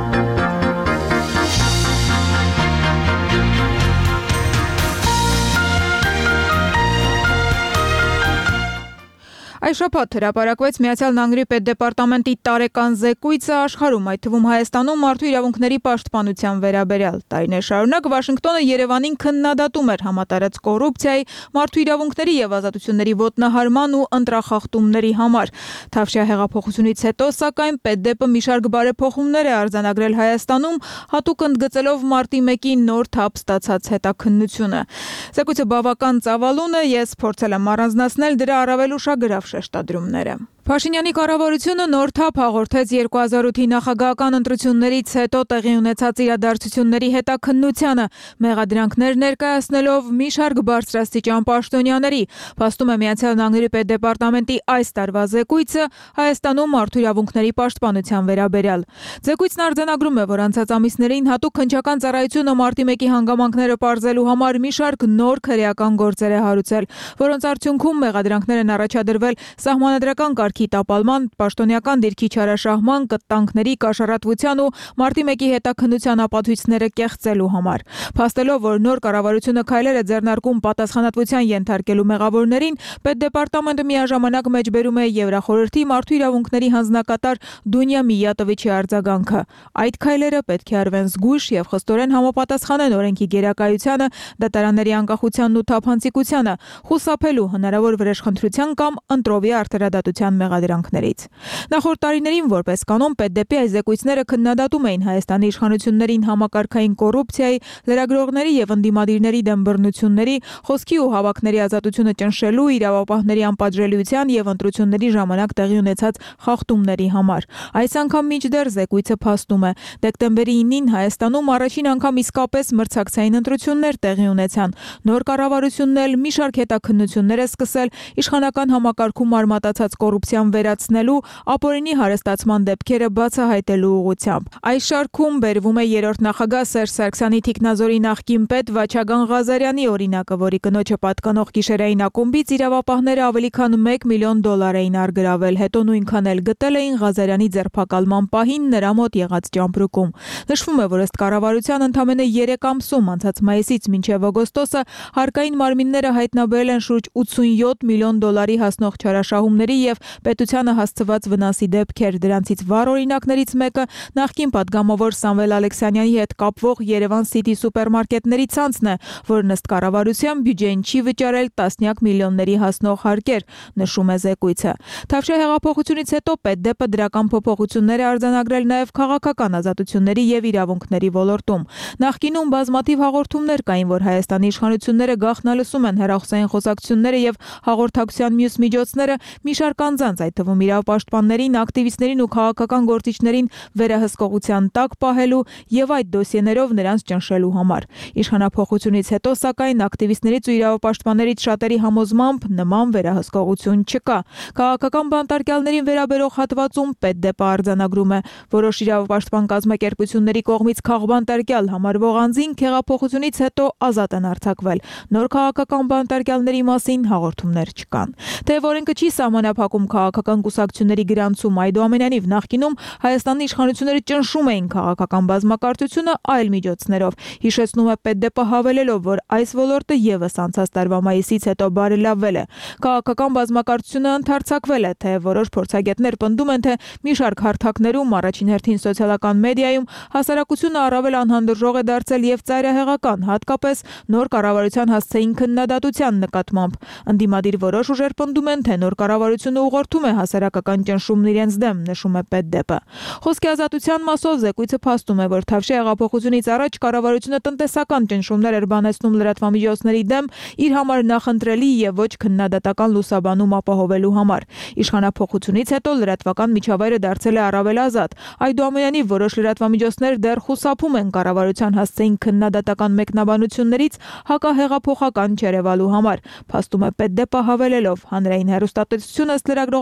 Այս շաբաթ հրապարակվեց Միացյալ Նահանգների պետդեպարտամենտի տարեկան զեկույցը աշխարհում, այդ թվում Հայաստանում մարդու իրավունքների պաշտպանության վերաբերյալ։ Տարիներ շարունակ Վաշինգտոնը Երևանին քննադատում էր համատարած կոռուպցիայի, մարդու իրավունքների եւ ազատությունների ոտնահարման ու ընտրախախտումների համար։ Թավշյա հեղափոխությունից հետո, սակայն, պետդեպը մի շարք բարեփոխումներ է արձանագրել Հայաստանում, հատուկ ընդգծելով մարտի մեկի նոր թափ ստացած հետաքննությունը։ Զեկույցը բավական ծավալուն է, ես փորձել եմ առանձնացնել դրա առավել ուշագրավ շեշտադրումները։ Փաշինյանի կառավարությունը նոր թափ հաղորդեց երկու հազար ութի նախագահական ընտրություններից հետո տեղի ունեցած իրադարձությունների հետաքննությանը, մեղադրանքներ ներկայացնելով մի շարք բարձրաստիճան պաշտոնյաների։ Փաստում է Միացյալ Նահանգների պետդեպարտամենտի այս տարվա զեկույցը Հայաստանում մարդու իրավունքների պաշտպանության վերաբերյալ։ Զեկույցն արձանագրում է, որ անցած ամիսներին հատուկ քննչական ծառայությունը մարտի մեկի հանգամանքները պարզելու համար մի շարք նոր քրեական գործեր է հարուցել, որոնց արդյունքում մեղադրանքներ են առաջադրվել սահմանադրական կարգի տապալման, պաշտոնյական դիրքի չարաշահման, կտանքների, կաշառատվության ու մարտի մեկի հետաքննության ապացույցները կեղծելու համար։ Փաստելով, որ նոր կառավարությունը քայլեր է ձեռնարկում պատասխանատվության ենթարկելու մեղավորներին, պետդեպարտամենտը միաժամանակ մեջբերում է Եվրախորհրդի մարդու իրավունքների հանձնակատար Դունյա Միյատովիչի արձագանքը։ Այդ քայլերը պետք է արվեն զգույշ եւ խստորեն համապատասխանեն օրենքի գերակայությանը, դատարանների անկախությանն ու թափանցիկությանը, խուսափելու հնարավոր վրեժխնդրության կամ ընտրովի արտարադատության մեղադրանքներից։ Նախորդ տարիներին որպես կանոն պետդեպի այս զեկույցները քննադատում էին Հայաստանի իշխանություններին համակարգային կոռուպցիայի, լրագրողների եւ ընդդիմադիրների դեմ բռնությունների, խոսքի ու հավաքների ազատությունը ճնշելու, իրավապահների անպատժելիության եւ ընտրությունների ժամանակ տեղի ունեցած խախտումների համար։ Այս անգամ մինչդեռ զեկույցը փաստում է, դեկտեմբերի ինին Հայաստանում առաջին անգամ իսկապես մրցակցային ընտրություններ տեղի ունեցան։ Նոր կառավարությունն էլ մի շարք հետաքննություններ է սկսել իշխանական համակարգում արմատացած կոռուպցիան վերացնելու, ապօրինի հարստացման դեպքերը բացահայտելու ուղղությամբ։ Այս շարքում բերվում է երրորդ նախագահ Սերժ Սարգսյանի թիկնազորի նախկին պետ Վաչագան Ղազարյանի օրինակը, որի կնոջը պատկանող գիշերային ակումբից իրավապահները ավելի քան մեկ միլիոն դոլար էին արգրավել, հետո նույնքան էլ գտել էին Ղազարյանի ձերբակալման պահին նրա մոտ եղած ճամպրուկում։ Նշվում է, որ ըստ կառավարության ընդամենը երեք ամսում, անցած մայիսից մինչև օգոստոսը, հարկային մարմինները հայտնաբերել են շուրջ ութսունյոթ միլիոն դոլարի հասնող չարաշահումների եւ պետությանը հասցված վնասի դեպքեր։ Դրանցից վառ օրինակներից մեկը նախկին падգամավոր Սամվել Ալեքսանյանի հետ կապվող Երևան City սուպերմարկետների ցանցն է, որն ըստ կառավարության բյուջեին չի վճարել տասնյակ միլիոնների հասնող հարկեր, նշում է զեկույցը։ Թավշյա հեղափոխությունից հետո պետդեպը դրական փոփոխություններ է արձանագրել նաեւ քաղաքական ազատությունների եւ իրավունքների ոլորտում։ Նախկինում բազմաթիվ հաղորդումներ կային, որ Հայաստանի իշխանությունները գաղտնալսում են հեռախոսային խոսակցությունները եւ հաղորդակցության մյուս միջոցները մի շարք անձանց, այդ թվում իրավապաշտպաններին, ակտիվիստներին ու քաղաքական գործիչներին վերահսկողության տակ պահելու եւ այդ դոսիեներով նրանց ճնշելու համար։ Իշխանափոխությունից հետո, սակայն, ակտիվիստներից ու իրավապաշտպաններից շատերի համոզմամբ նման վերահսկողություն չկա։ Քաղաքական բանտարկյալներին վերաբերող հատվածում պետդեպը արձանագրում է, որոշ իրավապաշտպան կազմակերպությունների կողմից քաղբանտարկյալ համարվող անձինք հեղափոխությունից հետո ազատ են արձակվել։ Նոր քաղաքական բանտարկյալների մասին հաղորդումներ չկան։ Թեև օրենքը չի սահմանափակում քաղաքական կուսակցությունների գրանցում, այդուամենայնիվ նախկինում Հայաստանի իշխանությունները ճնշում էին քաղաքական բազմակարծությունը այլ միջոցներով։ Հիշեցնում է պետդեպը հավելելով, որ այս ոլորտը եւս անցած տարվա մայիսից հետո բարելավվել է։ Քաղաքական բազմակարծությունը ընդարձակվել է, թեև որոշ փորձագետներ պնդում են, թե մի շարք հարթակներում, առաջին հերթին սոցիալական մեդիայում հասարակությունը առավել անհանդուրժող է դարձել եւ ծայրահեղական, հատկապես նոր կառավարության հասցեին քննադատության նկատմամբ։ Ընդդիմադիր որոշ ուժեր պնդում են, թե նոր կառավարությունը ուղղորդում է հասարակական ճնշումն իրենց դեմ, նշում է պետդեպը։ Խոսքի ազատության մասով զեկույցը փաստում է, որ Թավշյա հեղափոխությունից առաջ կառավարությունը տնտեսական ճնշումներ էր բանեցնում լրատվամիջոցների դեմ իր համար նախընտրելի եւ ոչ քննադատական լուսաբանում ապահովելու համար։ Իշխանափոխությունից հետո լրատվական միջավայրը դարձել է առավել ազատ։ Այդուամենայնիվ որոշ լրատվամիջոցներ դեռ խուսափում են կառավարության հասցեին քննադատական մեկնաբանություններից հակահեղափոխական չերևալու համար։ Փաստում է պետդեպը հավելելով, հանրային հեռուստատեսությունը ըստ լրագրող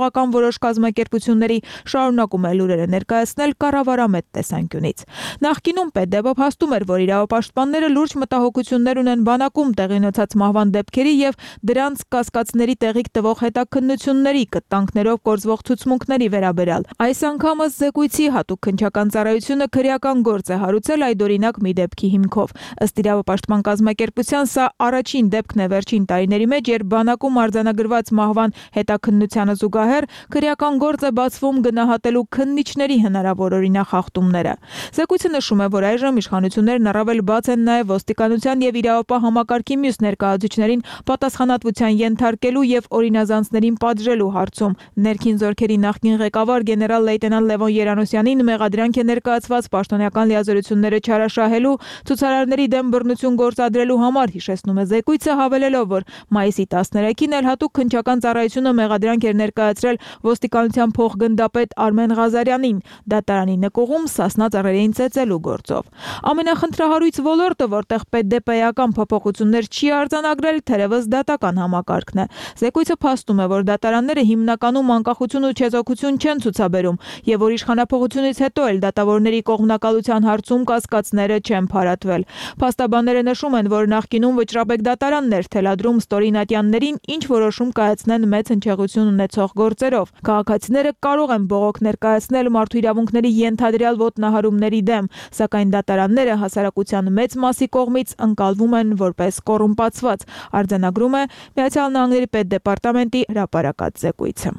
հետազոտողական որոշ կազմակերպությունների, շարունակում է լուրերը ներկայացնել կառավարամետ տեսանկյունից։ Նախկինում ՊԵԴԲ փաստում էր, որ իրավապաշտպանները լուրջ մտահոգություններ ունեն բանակում տեղի ունեցած մահվան դեպքերի եւ դրանց կասկածների տեղիք տվող հետաքննությունների, կտանքներով կորզվող ցուցմունքների վերաբերյալ։ Այս անգամ ըստ զեկույցի հատուկ քննչական ծառայությունը քրեական գործ է հարուցել այդ օրինակ մի դեպքի հիմքով։ Ըստ իրավապաշտպան կազմակերպության սա առաջին դեպքն է վերջին տարիների մեջ, երբ բանակում արձանագրված մահվան հետաքննությանը զուգահեռ քրեական գործ է բացվում գնահատելու քննիչների հնարավոր օրինախախտումները։ Զեկույցը նշում է, որ այժմ իշխանություններն առավել բաց են նաև ոստիկանության եւ իրավապահ համակարգի մյուս ներկայացուցիչներին պատասխանատվության ենթարկելու եւ օրինազանցներին պատժելու հարցում։ Ներքին զորքերի նախկին ղեկավար գեներալ լեյտենանտ Լևոն Երանոսյանին մեղադրանք է ներկայացված պաշտոնական լիազորությունները չարաշահելու, ցուցարարների դեմ բռնություն գործադրելու համար, հիշեցնում է զեկույցը, հավելելով, որ մայիսի տասներեքին էլ հատուկ քննչական ծառայությունը մեղադրանք էր ներկայացրել ոստիկանության փոխգնդապետ Արմեն Ղազարյանին դատարանի նկուղում Սասնա ծառերին ծեծելու գործով։ Ամենախնդրահարույց ոլորտը, որտեղ ՊԴՊ-ական փոփոխություններ չի արձանագրել, թերևս դատական համակարգն է։ Զեկույցը փաստում է, որ դատարանները հիմնականում անկախություն ու չեզոքություն չեն ցուցաբերում եւ որ իշխանափոխությունից հետո էլ դատավորների կողմնակալության հարցում կասկածները չեն փարատվել։ Փաստաբանները նշում են, որ նախկինում վճռաբեկ դատարանն էր թելադրում ստորինատյաններին, ինչ որոշում կայացնեն մեծ հնչեղություն ունեցող գործերով։ Քաղաքացիները կարող են բողոք ներկայացնել մարդու իրավունքների ենթադրյալ ոտնահարումների դեմ, սակայն դատարանները հասարակության մեծ մասի կողմից ընկալվում են որպես կոռումպացված, արձանագրում է Միացյալ Նահանգների պետդեպարտամենտի հրապարակած զեկույցը։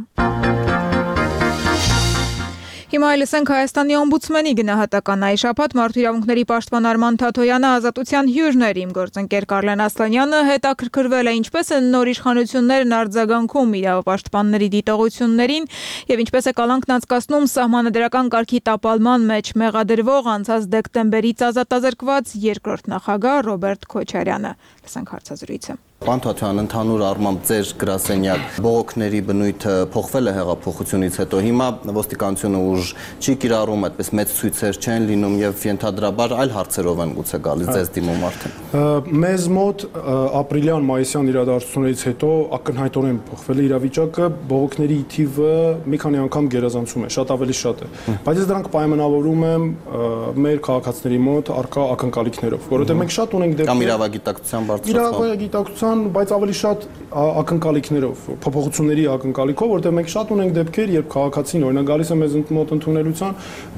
Հիմա լսենք Հայաստանի օմբուդսմենի գնահատական այ շաբաթ մարդու իրավունքների պաշտպան Արման Թաթոյանը ազատության հյուրն էր, իմ գործընկեր Կարլեն Ասլանյանը հետաքրքրվել է ինչպես են նոր իշխանություններն արձագանքում իրավապաշտպանների դիտողություններին եւ ինչպես է կալանքն անցկացնում սահմանադրական կարգի տապալման մեջ մեղադրվող անցած դեկտեմբերից ազատազրկված երկրորդ նախագահ Ռոբերտ Քոչարյանը։ Լսենք հարցազրույցը։ Պարոն Թաթոյան, ընդհանուր առմամբ ձեր գրասենյակ բողոքների բնույթը փոխվել է հեղափոխությունից հետո։ Հիմա ոստիկանությունը ուժ չի կիրառում, այդպես մեծ ցույցեր չեն լինում եւ ենթադրաբար այլ հարցերով են գուցե գալիս ձեզ դիմում արդեն։ Մեզ մոտ ապրիլյան մայիսյան իրադարձություններից հետո ակնհայտորեն փոխվել է իրավիճակը, բողոքների թիվը մի քանի անգամ գերազանցում է, շատ ավելի շատ է։ Բայց ես դրանք պայմանավորում եմ մեր քաղաքացիների մոտ արկա ակնկալիքներով, որովհետեւ մենք շատ ունենք դեպքեր կամ իրավագիտակցության բարձրացում։ Իրավագիտակցության, բայց ավելի շատ ակնկալիքներով, փոփոխությունների ակնկալիքով, որտեղ մենք շատ ունենք դեպքեր, երբ քաղաքացին օրինակ գալիս է մեզ մոտ ընդունելության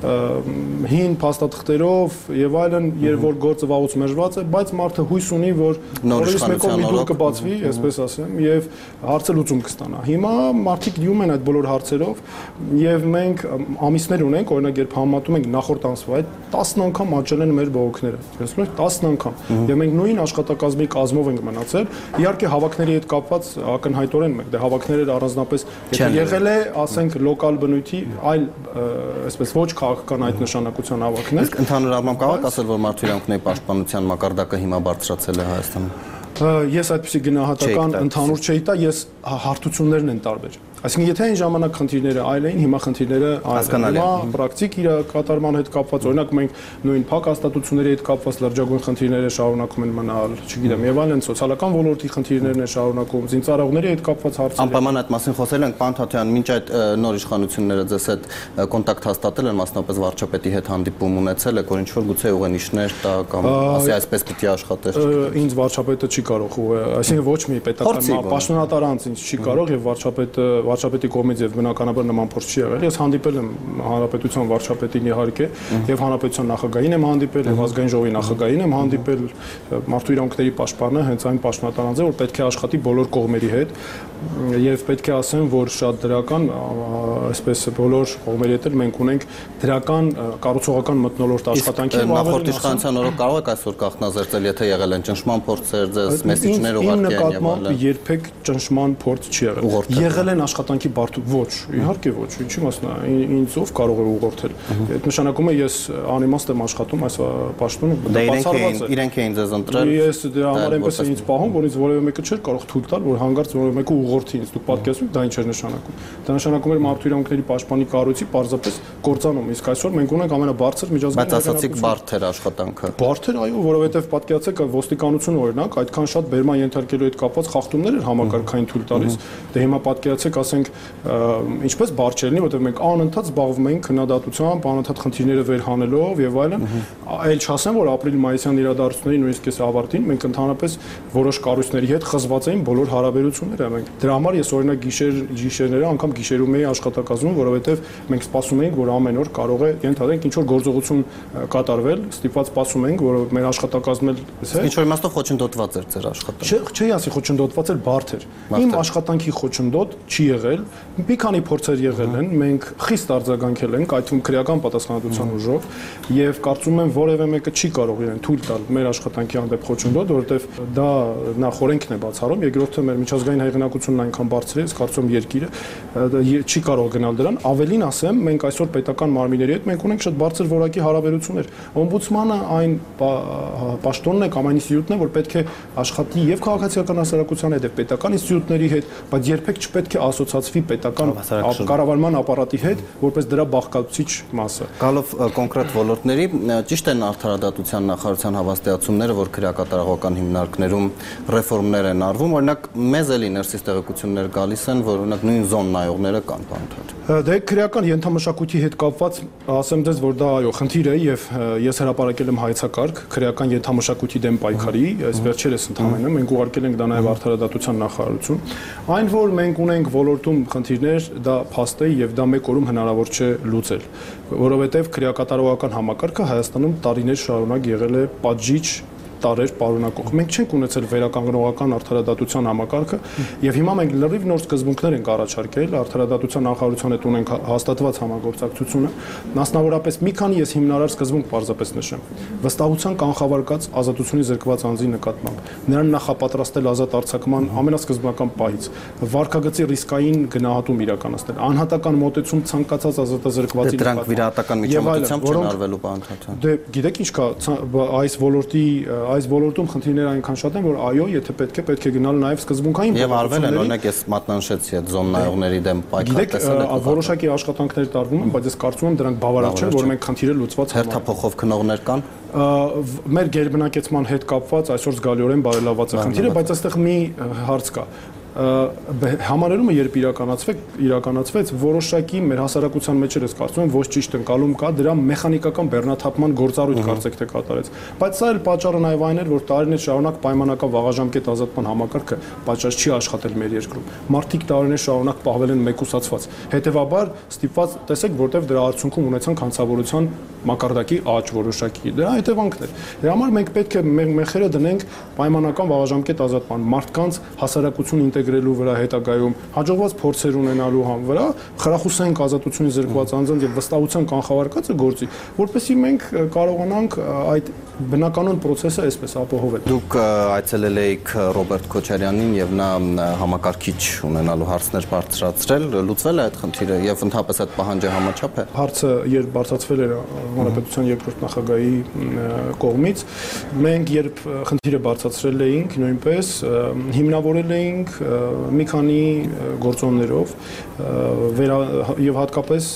հին փաստաթղթերով եւ այլն, երբ որ գործը վաղուց մերժված է, բայց մարդը հույս ունի, որ նորից մեկով մի դուր կբացվի, այսպես ասեմ, եւ հարցը լուծում կստանա։ Հիմա մարդիկ դիում են այդ բոլոր հարցերով եւ մենք ամիսներ ունենք, օրինակ երբ համատում ենք նախորդ ամսվա այդ տասն անգամ աճել են մեր բողոքները։ Տեսնում եք, տասն անգամ։ Եվ մենք նույն աշխատակազմի կազմով ենք մնացել։ Իհարկե հավաքների հետ կապված ակնհայտորեն մենք դե հավաքները առանձնապես եթե եղել է, ասենք լոկալ բնույթի, այլ այսպես ոչ քաղաքական այդ նշանակության հավաքներ։ Իսկ ընդհանուր առմամբ կարող ասել, որ մարդու իրավունքների պաշտպանության մակարդակը հիմա բարձրացել է Հայաստանում։ Ես այդպիսի գնահատական ընդհանուր չէի տա, ես հարթություններն են տարբեր։ Այսինքն եթե այն ժամանակ խնդիրները այլ էին, հիմա խնդիրները այլ են։ Հիմա պրակտիկ իր կատարման հետ կապված, օրինակ մենք նույն փակ հաստատությունների հետ կապված լրջագույն խնդիրները շարունակում են մնալ, չգիտեմ, եւ այլն սոցիալական ոլորտի խնդիրներն են շարունակում, զինծառայողների հետ կապված հարցեր։ Անպայման այդ մասին խոսել ենք, պարոն Թաթոյան, մինչ այդ նոր իշխանությունները ձեզ հետ կոնտակտ հաստատել են, մասնապես վարչապետի հետ հանդիպում ունեցել եք, որ ինչ որ գուցե ուղենիշներ տա կամ ասի այսպես պիտի աշխատեր։ Ինձ վարչապետը չի կարող, այսինքն ոչ մի պետական պաշտոնատար անձ ինձ չի կարող եւ վարչապետը վարչապետի կողմից եւ բնականաբար նման փորձ չի եղել։ Ես հանդիպել եմ հանրապետության վարչապետին իհարկե եւ հանրապետության նախագահին եմ հանդիպել եւ ազգային ժողովի նախագահին եմ հանդիպել, մարդու իրավունքների պաշտպանը հենց այն պաշտոնատար անձ է, որ պետք է աշխատի բոլոր կողմերի հետ եւ պետք է ասեմ, որ շատ դրական, այսպես բոլոր կողմերի հետ մենք ունենք դրական կառուցողական մթնոլորտ աշխատանքի։ Նախորդ իշխանության օրոք կարող եք այսօր կանխնազերծել, եթե եղել են ճնշման փորձեր, ձեզ մեսիջներ ուղարկել են եւ այլն։ Երբեք ճնշման փորձ չի եղել։ Եղել են աշխատանքի բարդ ոչ, իհարկե ոչ, ինչի մասն է, ինձ ով կարող է ուղղորդել։ Այդ նշանակում է ես անիմաստ եմ աշխատում այս պաշտոնում, բացառված է։ Իրենք էին ձեզ ընտրել։ Ես դրա համար այնպես ինձ պահում, որ ինձ որևէ մեկը չէր կարող թույլ տալ, որ հանգարց որևէ մեկը ուղղորդի ինձ։ Դուք պատկերացնում եք, դա ինչ էր նշանակում։ Դա նշանակում էր մարդու իրավունքների պաշտպանի կառույցի պարզապես կործանում։ Իսկ այսօր մենք ունենք ամենաբարձր միջազգային։ Բայց ասացիք բարդ էր աշխատանքը։ Բարդ էր, այո, որովհետև պատկերացեք ոստիկանությունը օրինակ այդքան շատ բերման ենթարկելու հետ կապված խախտումներ էր համակարգային թույլ տալիս։ Դե հիմա պատկերացեք, ասենք ասենք ինչպես բարձ չելնի, որտեղ մենք անընդհատ զբաղվում ենք քննադատությամբ, անընդհատ խնդիրները վերհանելով եւ այլն, այլ չասեմ, որ ապրիլ-մայիսյան իրադարձությունների նույնիսկ այս ավարտին մենք ընդհանրապես որոշ կառույցների հետ խզված էին բոլոր հարաբերությունները։ Մենք դրա համար ես օրինակ գիշեր գիշերները անգամ գիշերում էի աշխատակազմում, որովհետեւ մենք սպասում էինք, որ ամեն օր կարող է ենթադրենք ինչ որ գործողություն կատարվել, ստիպված սպասում էինք, որ մեր աշխատակազմն էլ ինչ որ իմաստով խոչընդոտված էր ձեր աշխատանքը։ Չէ, ասի խոչընդոտված էր բարդ էր։ Իմ աշխատանքի խոչընդոտ չի եղել, մի քանի փորձեր եղել են, մենք խիստ արձագանքել ենք, այդ թվում քրեական պատասխանատվության ուժով, եւ կարծում եմ որևէ մեկը չի կարող իրեն թույլ տալ մեր աշխատանքի հանդեպ խոչընդոտ, որովհետեւ դա նախ օրենքն է բացառում, երկրորդը մեր միջազգային հայրենակությունն այնքան բարձր է, կարծում երկիրը չի կարող գնալ դրան։ Ավելին ասեմ, մենք այսօր պետական մարմինների հետ մենք ունենք շատ բարձր որակի հարաբերություններ։ Օմբուդսմանը այն պաշտոնն է կամ այն ինստիտուտն է, որ պետք է աշխատի եւ քաղաքացիական հասարակության հետ եւ պետական ինստիտուտների հետ, բայց երբեք չպետք է ասոցացվի պետական կառավարման ապարատի հետ, որպես դրա բաղկացուցիչ մասը։ Գալով կոնկրետ ոլորտների, ճիշտ են արդարադատության նախարարության հավաստիացումները, որ քրեակատարողական հիմնարկներում ռեֆորմներ են արվում, օրինակ մեզ էլի ներսից տեղեկություններ գալիս են, որ օրինակ նույն զոն նայողները կան բանթար։ Դե քրեական ենթամշակույթի հետ կապված ասեմ դες, որ դա այո խնդիր է եւ ես հրապարակել եմ հայեցակարգ քրեական ենթամշակույթի դեմ պայքարի, այս վերջերս ընդհանրապես մենք ուղարկել ենք դա նաեւ արդարադատության նախարարություն։ Այն որ մենք ունենք ոլորտում խնդիրներ, դա փաստ է եւ դա մեկ օրում հնարավոր չէ լուծել, որովհետեւ քրեակատարողական համակարգը Հայաստանում տարիներ շարունակ եղել է պատժիչ տարեր պարունակող։ Մենք չենք ունեցել վերականգնողական արդարադատության համակարգը եւ հիմա մենք լրիվ նոր սկզբունքներ ենք առաջարկել արդարադատության նախարարության հետ ունենք հաստատված համագործակցությունը, մասնավորապես մի քանի ես հիմնարար սկզբունք պարզապես նշեմ։ Վստահության կանխավարկած ազատությունից զրկված անձի նկատմամբ, նրան նախապատրաստել ազատ արձակման ամենասկզբնական պահից, վարկագծի ռիսկային գնահատում իրականացնել, անհատական մոտեցում ցանկացած ազատազրկվածի նկատմամբ։ Դրանք վիրահատական միջամտությամբ չեն արվելու բանթաթան։ Դե գիտեք ինչ կա, այս ոլորտի այս ոլորտում խնդիրները այնքան շատ են, որ այո, եթե պետք է, պետք է գնալ նաև սկզբունքային եւ արվել են, օրինակ ես մատնանշեցի այդ զոն նայողների դեմ պայքար տեսել եք։ Գիտեք, որոշակի աշխատանքներ տարվում են, բայց ես կարծում եմ դրանք բավարար չեն, որ մենք խնդիրը լուծված համարենք։ Հերթափոխով քնողներ կան։ Մեր գերբնակեցման հետ կապված այսօր զգալիորեն բարելաված է խնդիրը, բայց այստեղ մի հարց կա։ Համարելումը երբ իրականացվեց, իրականացվեց որոշակի մեր հասարակության մեջ էր, ես կարծում եմ, ոչ ճիշտ ընկալում կա, դրա մեխանիկական բեռնաթափման գործառույթ կարծեք թե կատարեց։ Բայց սա էլ պատճառը նաև այն էր, որ տարիներ շարունակ պայմանական վաղաժամկետ ազատման համակարգը պատճառ չի աշխատել մեր երկրում։ Մարդիկ տարիներ շարունակ պահվել են մեկուսացված։ Հետևաբար ստիպված տեսեք, որտեղ դրա արդյունքում ունեցան հանցավորության մակարդակի աճ որոշակի։ Դրա հետևանքն էր։ Դրա համար մենք պետք է մեր մեխերը դնենք պայմանական վաղաժամկետ ազատման, մարդկանց հասարակություն ինտեգրելու վրա հետագայում, հաջողված փորձեր ունենալու համ վրա, խրախուսենք ազատությունից զրկված անձանց եւ վստահության կանխավարկածը գործի, որպեսզի մենք կարողանանք այդ բնականon process-ը այսպես ապահովել։ Դուք այցելել եք Ռոբերտ Քոչարյանին եւ նա համակարգիչ ունենալու հարցներ բարձրացրել, լուծվել է այդ խնդիրը եւ ընդհանրապես այդ պահանջը համաչափ է։ Հարցը երբ բարձրացվել էր Հանրապետության երկրորդ նախագահի կողմից, մենք երբ խնդիրը բարձրացրել էինք, նույնպես հիմնավորել էինք մի քանի գործոններով եւ հատկապես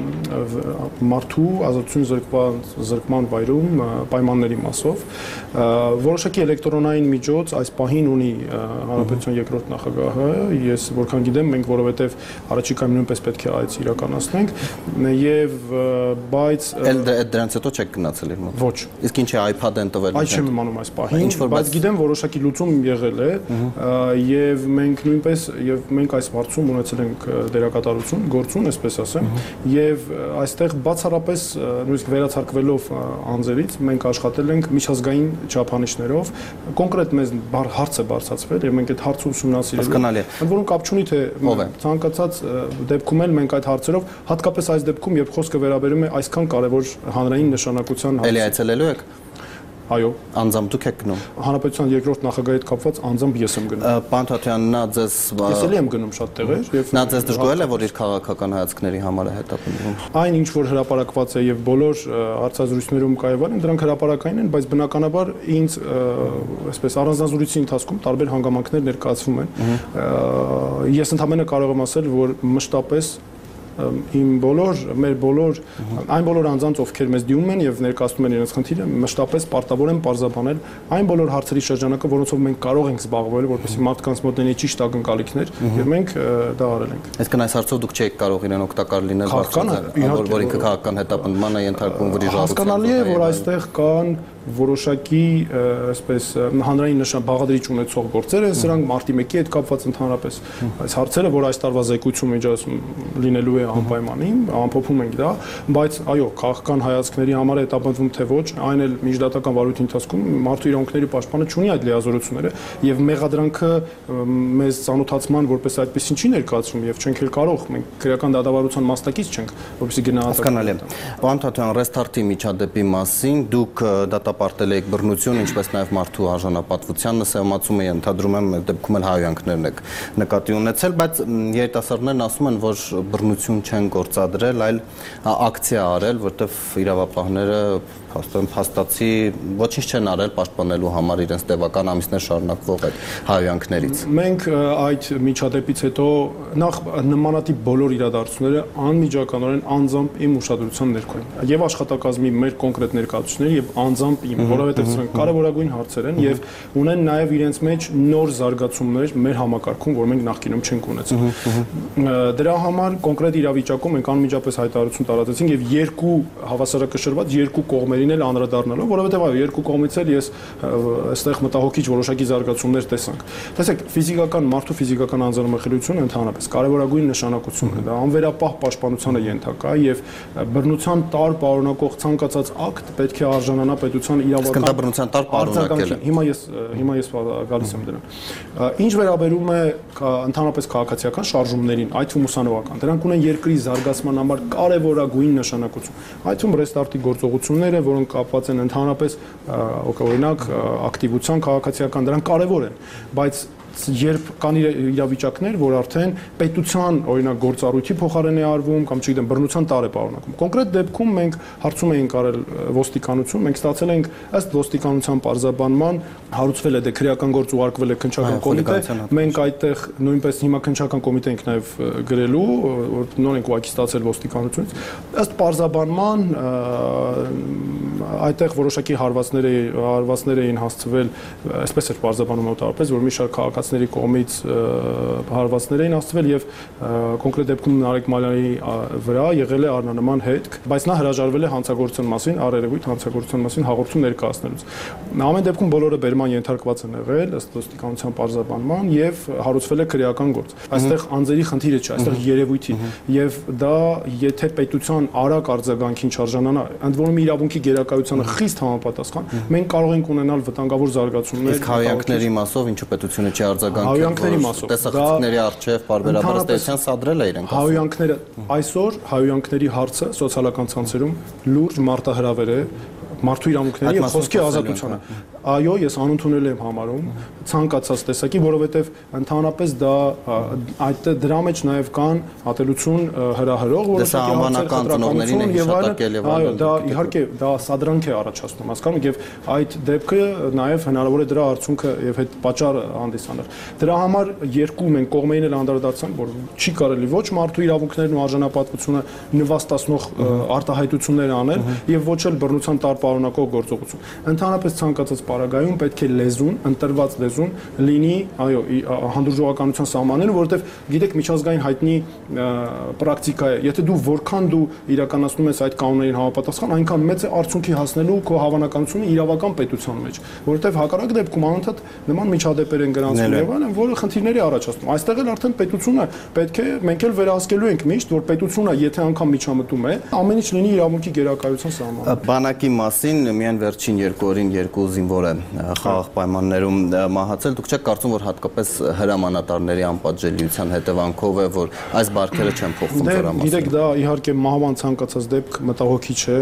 մարդու ազատություն զրկման զրկման վայրում պայմանների մասով որոշակի էլեկտրոնային միջոց այս պահին ունի Հանրապետության երկրորդ նախագահը, ես որքան գիտեմ, մենք որովհետեւ առաջիկայում նույնպես պետք է այս իրականացնենք եւ բայց դրանից հետո չեք գնացել իր մոտ։ Ոչ։ Իսկ ինչ է iPad-ն տվել։ Այդ չեմ իմանում այս պահին, բայց գիտեմ որոշակի լուծում եղել է եւ մենք նույնպես եւ մենք այս հարցում ունեցել ենք դերակատարություն, գործուն, այսպես ասեմ, եւ այստեղ բացառապես նույնիսկ վերացարկվելով անձերից մենք աշխատել ենք միջազգային չափանիշներով, կոնկրետ մեզ հարց է բարձրացվել եւ մենք այդ հարցը ուսումնասիրել ենք։ Ընդ որում կապ չունի թե ցանկացած դեպքում էլ մենք այդ հարցերով, հատկապես այս դեպքում, երբ խոսքը վերաբերում է այսքան կարեւոր հանրային նշանակության հարցի։ Էլի այցելելու եք։ Այո, անձամբ դուք եք գնում։ Հանրապետության երկրորդ նախագահի հետ կապված անձամբ ես եմ գնում։ Պարոն Թաթյան, նա ձեզ Ես էլ եմ գնում շատ տեղեր եւ նա ձեզ դժգոհել է, որ իր քաղաքական հայացքների համար է հետապնդվում։ Այն ինչ որ հրապարակված է եւ բոլոր հարցազրույցներում կայևան են, դրանք հրապարակային են, բայց բնականաբար ինձ այսպես առանձնազրույցի ընթացքում տարբեր հանգամանքներ ներկայացվում են։ Ես ընդհանրապես կարող եմ ասել, որ մշտապես իմ բոլոր մեր բոլոր այն բոլոր անձանց, ովքեր մեզ դիմում են եւ ներկայացնում են իրենց խնդիրը, մշտապես պարտավոր են պարզաբանել այն բոլոր հարցերի շրջանակը, որոնցով մենք կարող ենք զբաղվել, որպեսզի մարդկանց մոտ լինի ճիշտ ակնկալիքներ, եւ մենք դա արել ենք։ Այսինքն այս հարցով դուք չեք կարող իրեն օգտակար լինել բարձրաձայն, որ ինքը քաղաքական հետապնդման է ենթարկվում վրիժառության։ Հասկանալի է, որ այստեղ կան որոշակի այսպես հանրային նշան բաղադրիչ ունեցող գործեր են, սրանք մարտի մեկի հետ կապված ընդհանրապես այս հարցերը, որ այս տարվա զեկույցում միջազգում լինելու է անպայմանին, ամփոփում ենք դա, բայց այո, քաղաքական հայացքների համար է հետապնդվում թե ոչ, այն էլ միջդատական վարույթի ընթացքում մարդու իրավունքների պաշտպանը չունի այդ լիազորությունները եւ մեղադրանքը մեզ ծանոթացման որպես այդպեսին չի ներկայացվում եւ չենք էլ կարող, մենք քրեական դատավարության մասնակից չենք, որպեսզի գնահատենք։ Հասկանալի է։ Պարոն Թաթոյան, ռեստարտի միջադեպի մասին դուք դատապարտել եք բռնություն, ինչպես նաև մարդու արժանապատվության նսեմացումը, ենթադրում եմ դեպքում էլ հայհոյանքներն եք նկատի ունեցել, բայց երիտասարդներն ասում են, որ բռնություն չեն գործադրել, այլ ակցիա արել, որտեղ իրավապահները փաստացի ոչինչ չեն արել պաշտպանելու համար իրենց տևական ամիսներ շարունակվող այդ հայհոյանքներից։ Մենք այդ միջադեպից հետո նախ նմանատիպ բոլոր իրադարձությունները անմիջականորեն անձամբ իմ ուշադրության ներքո են եւ աշխատակազմի մեր կոնկրետ ներկայացուցիչների եւ անձամբ իմ, որովհետեւ սրանք կարևորագույն հարցեր են եւ ունեն նաեւ իրենց մեջ նոր զարգացումներ մեր համակարգում, որ մենք նախկինում չենք ունեցել։ Դրա համար կոնկրետ իրավիճակում մենք անմիջապես հայտարարություն տարածեցինք եւ երկու հավասարակշռված երկու կողմերին էլ անդրադառնալով, որովհետեւ այո, երկու կողմից էլ ես այստեղ մտահոգիչ որոշակի զարգացումներ տեսանք։ Տեսեք, ֆիզիկական մարդու ֆիզիկական անձնամխելիությունը ընդհանրապես կարևորագույն նշանակություն ունի։ Դա անվերապահ պաշտպանության է ենթակա եւ բռնության տար պարունակող ցանկացած ակտ պետք է արժանանա պետության իրավական։ Դա բռնության տար պարունակել է։ Հիմա ես հիմա ես գալիս եմ դրան։ Ինչ վերաբերում է ընդհանրապես քաղաքացիական շարժումներին, այդ թվում ուսանողական, դրանք ունեն երկրի զարգացման համար կարևորագույն նշանակություն։ Այդ թվում ռեստարտի գործողությունները, որոնք կապված են ընդհանրապես օրինակ ակտիվության քաղաքացիական, դրանք կարևոր են, բայց երբ կան իրավիճակներ, որ արդեն պետության օրինակ գործառույթի փոխարեն է արվում կամ չգիտեմ բռնության տար է պարունակում։ Կոնկրետ դեպքում մենք հարցում էինք արել ոստիկանություն, մենք ստացել ենք ըստ ոստիկանության պարզաբանման հարուցվել է դե քրեական գործ ուղարկվել է քննչական կոմիտե, մենք այդտեղ նույնպես հիմա քննչական կոմիտե ենք նաև գրելու, որ նոր ենք ուղղակի ստացել ոստիկանությունից։ Ըստ պարզաբանման այդտեղ որոշակի հարվածներ հարվածներ էին հասցվել, այսպես էր պարզաբանում մոտավորապես, որ մի շարք քաղաքացիների կողմից հարվածներ էին հասցվել եւ կոնկրետ դեպքում Նարեկ Մալյանի վրա եղել է առնանման հետք, բայց նա հրաժարվել է հանցագործության մասին, առերևույթ հանցագործության մասին հաղորդում ներկայացնելուց։ Ամեն դեպքում բոլորը բերման ենթարկված են եղել ըստ ոստիկանության պարզաբանման եւ հարուցվել է քրեական գործ։ Այստեղ անձերի խնդիրը չէ, այստեղ երևույթի եւ դա եթե պետության արագ արձագանքին չարժանանա, ընդ որում իրավունքի գերակայությանը խիստ համապատասխան, մենք կարող ենք ունենալ վտանգավոր զարգացումներ։ Իսկ հայհոյանքների մասով ինչու պետությունը չի արձագանքել։ Հայհոյանքների մասով տեսախցիկների արժեվ բարբերաբար ստեցյան սադրել է իրենք։ Հայհոյանքները այսօր հայհոյանքների հարցը սոցիալական ցանցերում լուրջ մարտահրավեր է մարդու իրավունքների եւ խոսքի ազատությանը։ Այո, ես անընդունել եմ համարում ցանկացած տեսակի, որովհետեւ ընդհանրապես դա այդ դրա մեջ նաեւ կան ատելություն հրահրող որոշակի անվանական ծնողներին են հիշատակել եւ այո, դա իհարկե դա սադրանք է առաջացնում, հասկանում եք, եւ այդ դեպքը նաեւ հնարավոր է դրա արդյունքը եւ հետ պատճառը հանդիսանալ։ Դրա համար երկու մենք կողմերին էլ անդրադարձանք, որ չի կարելի ոչ մարդու իրավունքներն ու արժանապատվությունը նվաստացնող արտահայտություններ անել եւ ոչ էլ բռնության տար պարունակող գործողություն։ Ընդհանրապես ցանկացած պարագայում պետք է լեզուն, ընտրված լեզուն լինի, այո, հանդուրժողականության սահմաններում, որովհետև գիտեք միջազգային հայտնի պրակտիկա է, եթե դու որքան դու իրականացնում ես այդ կանոններին համապատասխան, այնքան մեծ է արդյունքի հասնելու քո հավանականությունը իրավական պետության մեջ, որովհետև հակառակ դեպքում անընդհատ նման միջադեպեր են գրանցվում եւ այլն, որը խնդիրների առաջացնում։ Այստեղ էլ արդեն պետությունը պետք է մենք էլ վերահսկելու ենք միշտ, որ պետությունը եթե անգամ միջամտում է, ամեն ինչ լինի իրավունքի գերակայության սահմաններում։ Բանակի մասին միայն վերջին երկու օրին երկու զինվոր է խաղաղ պայմաններում մահացել, դուք չեք կարծում, որ հատկապես հրամանատարների անպատժելիության հետևանքով է, որ այս բարքերը չեն փոխվում դրա մասին։ Գիտեք, դա իհարկե մահվան ցանկացած դեպք մտահոգիչ է,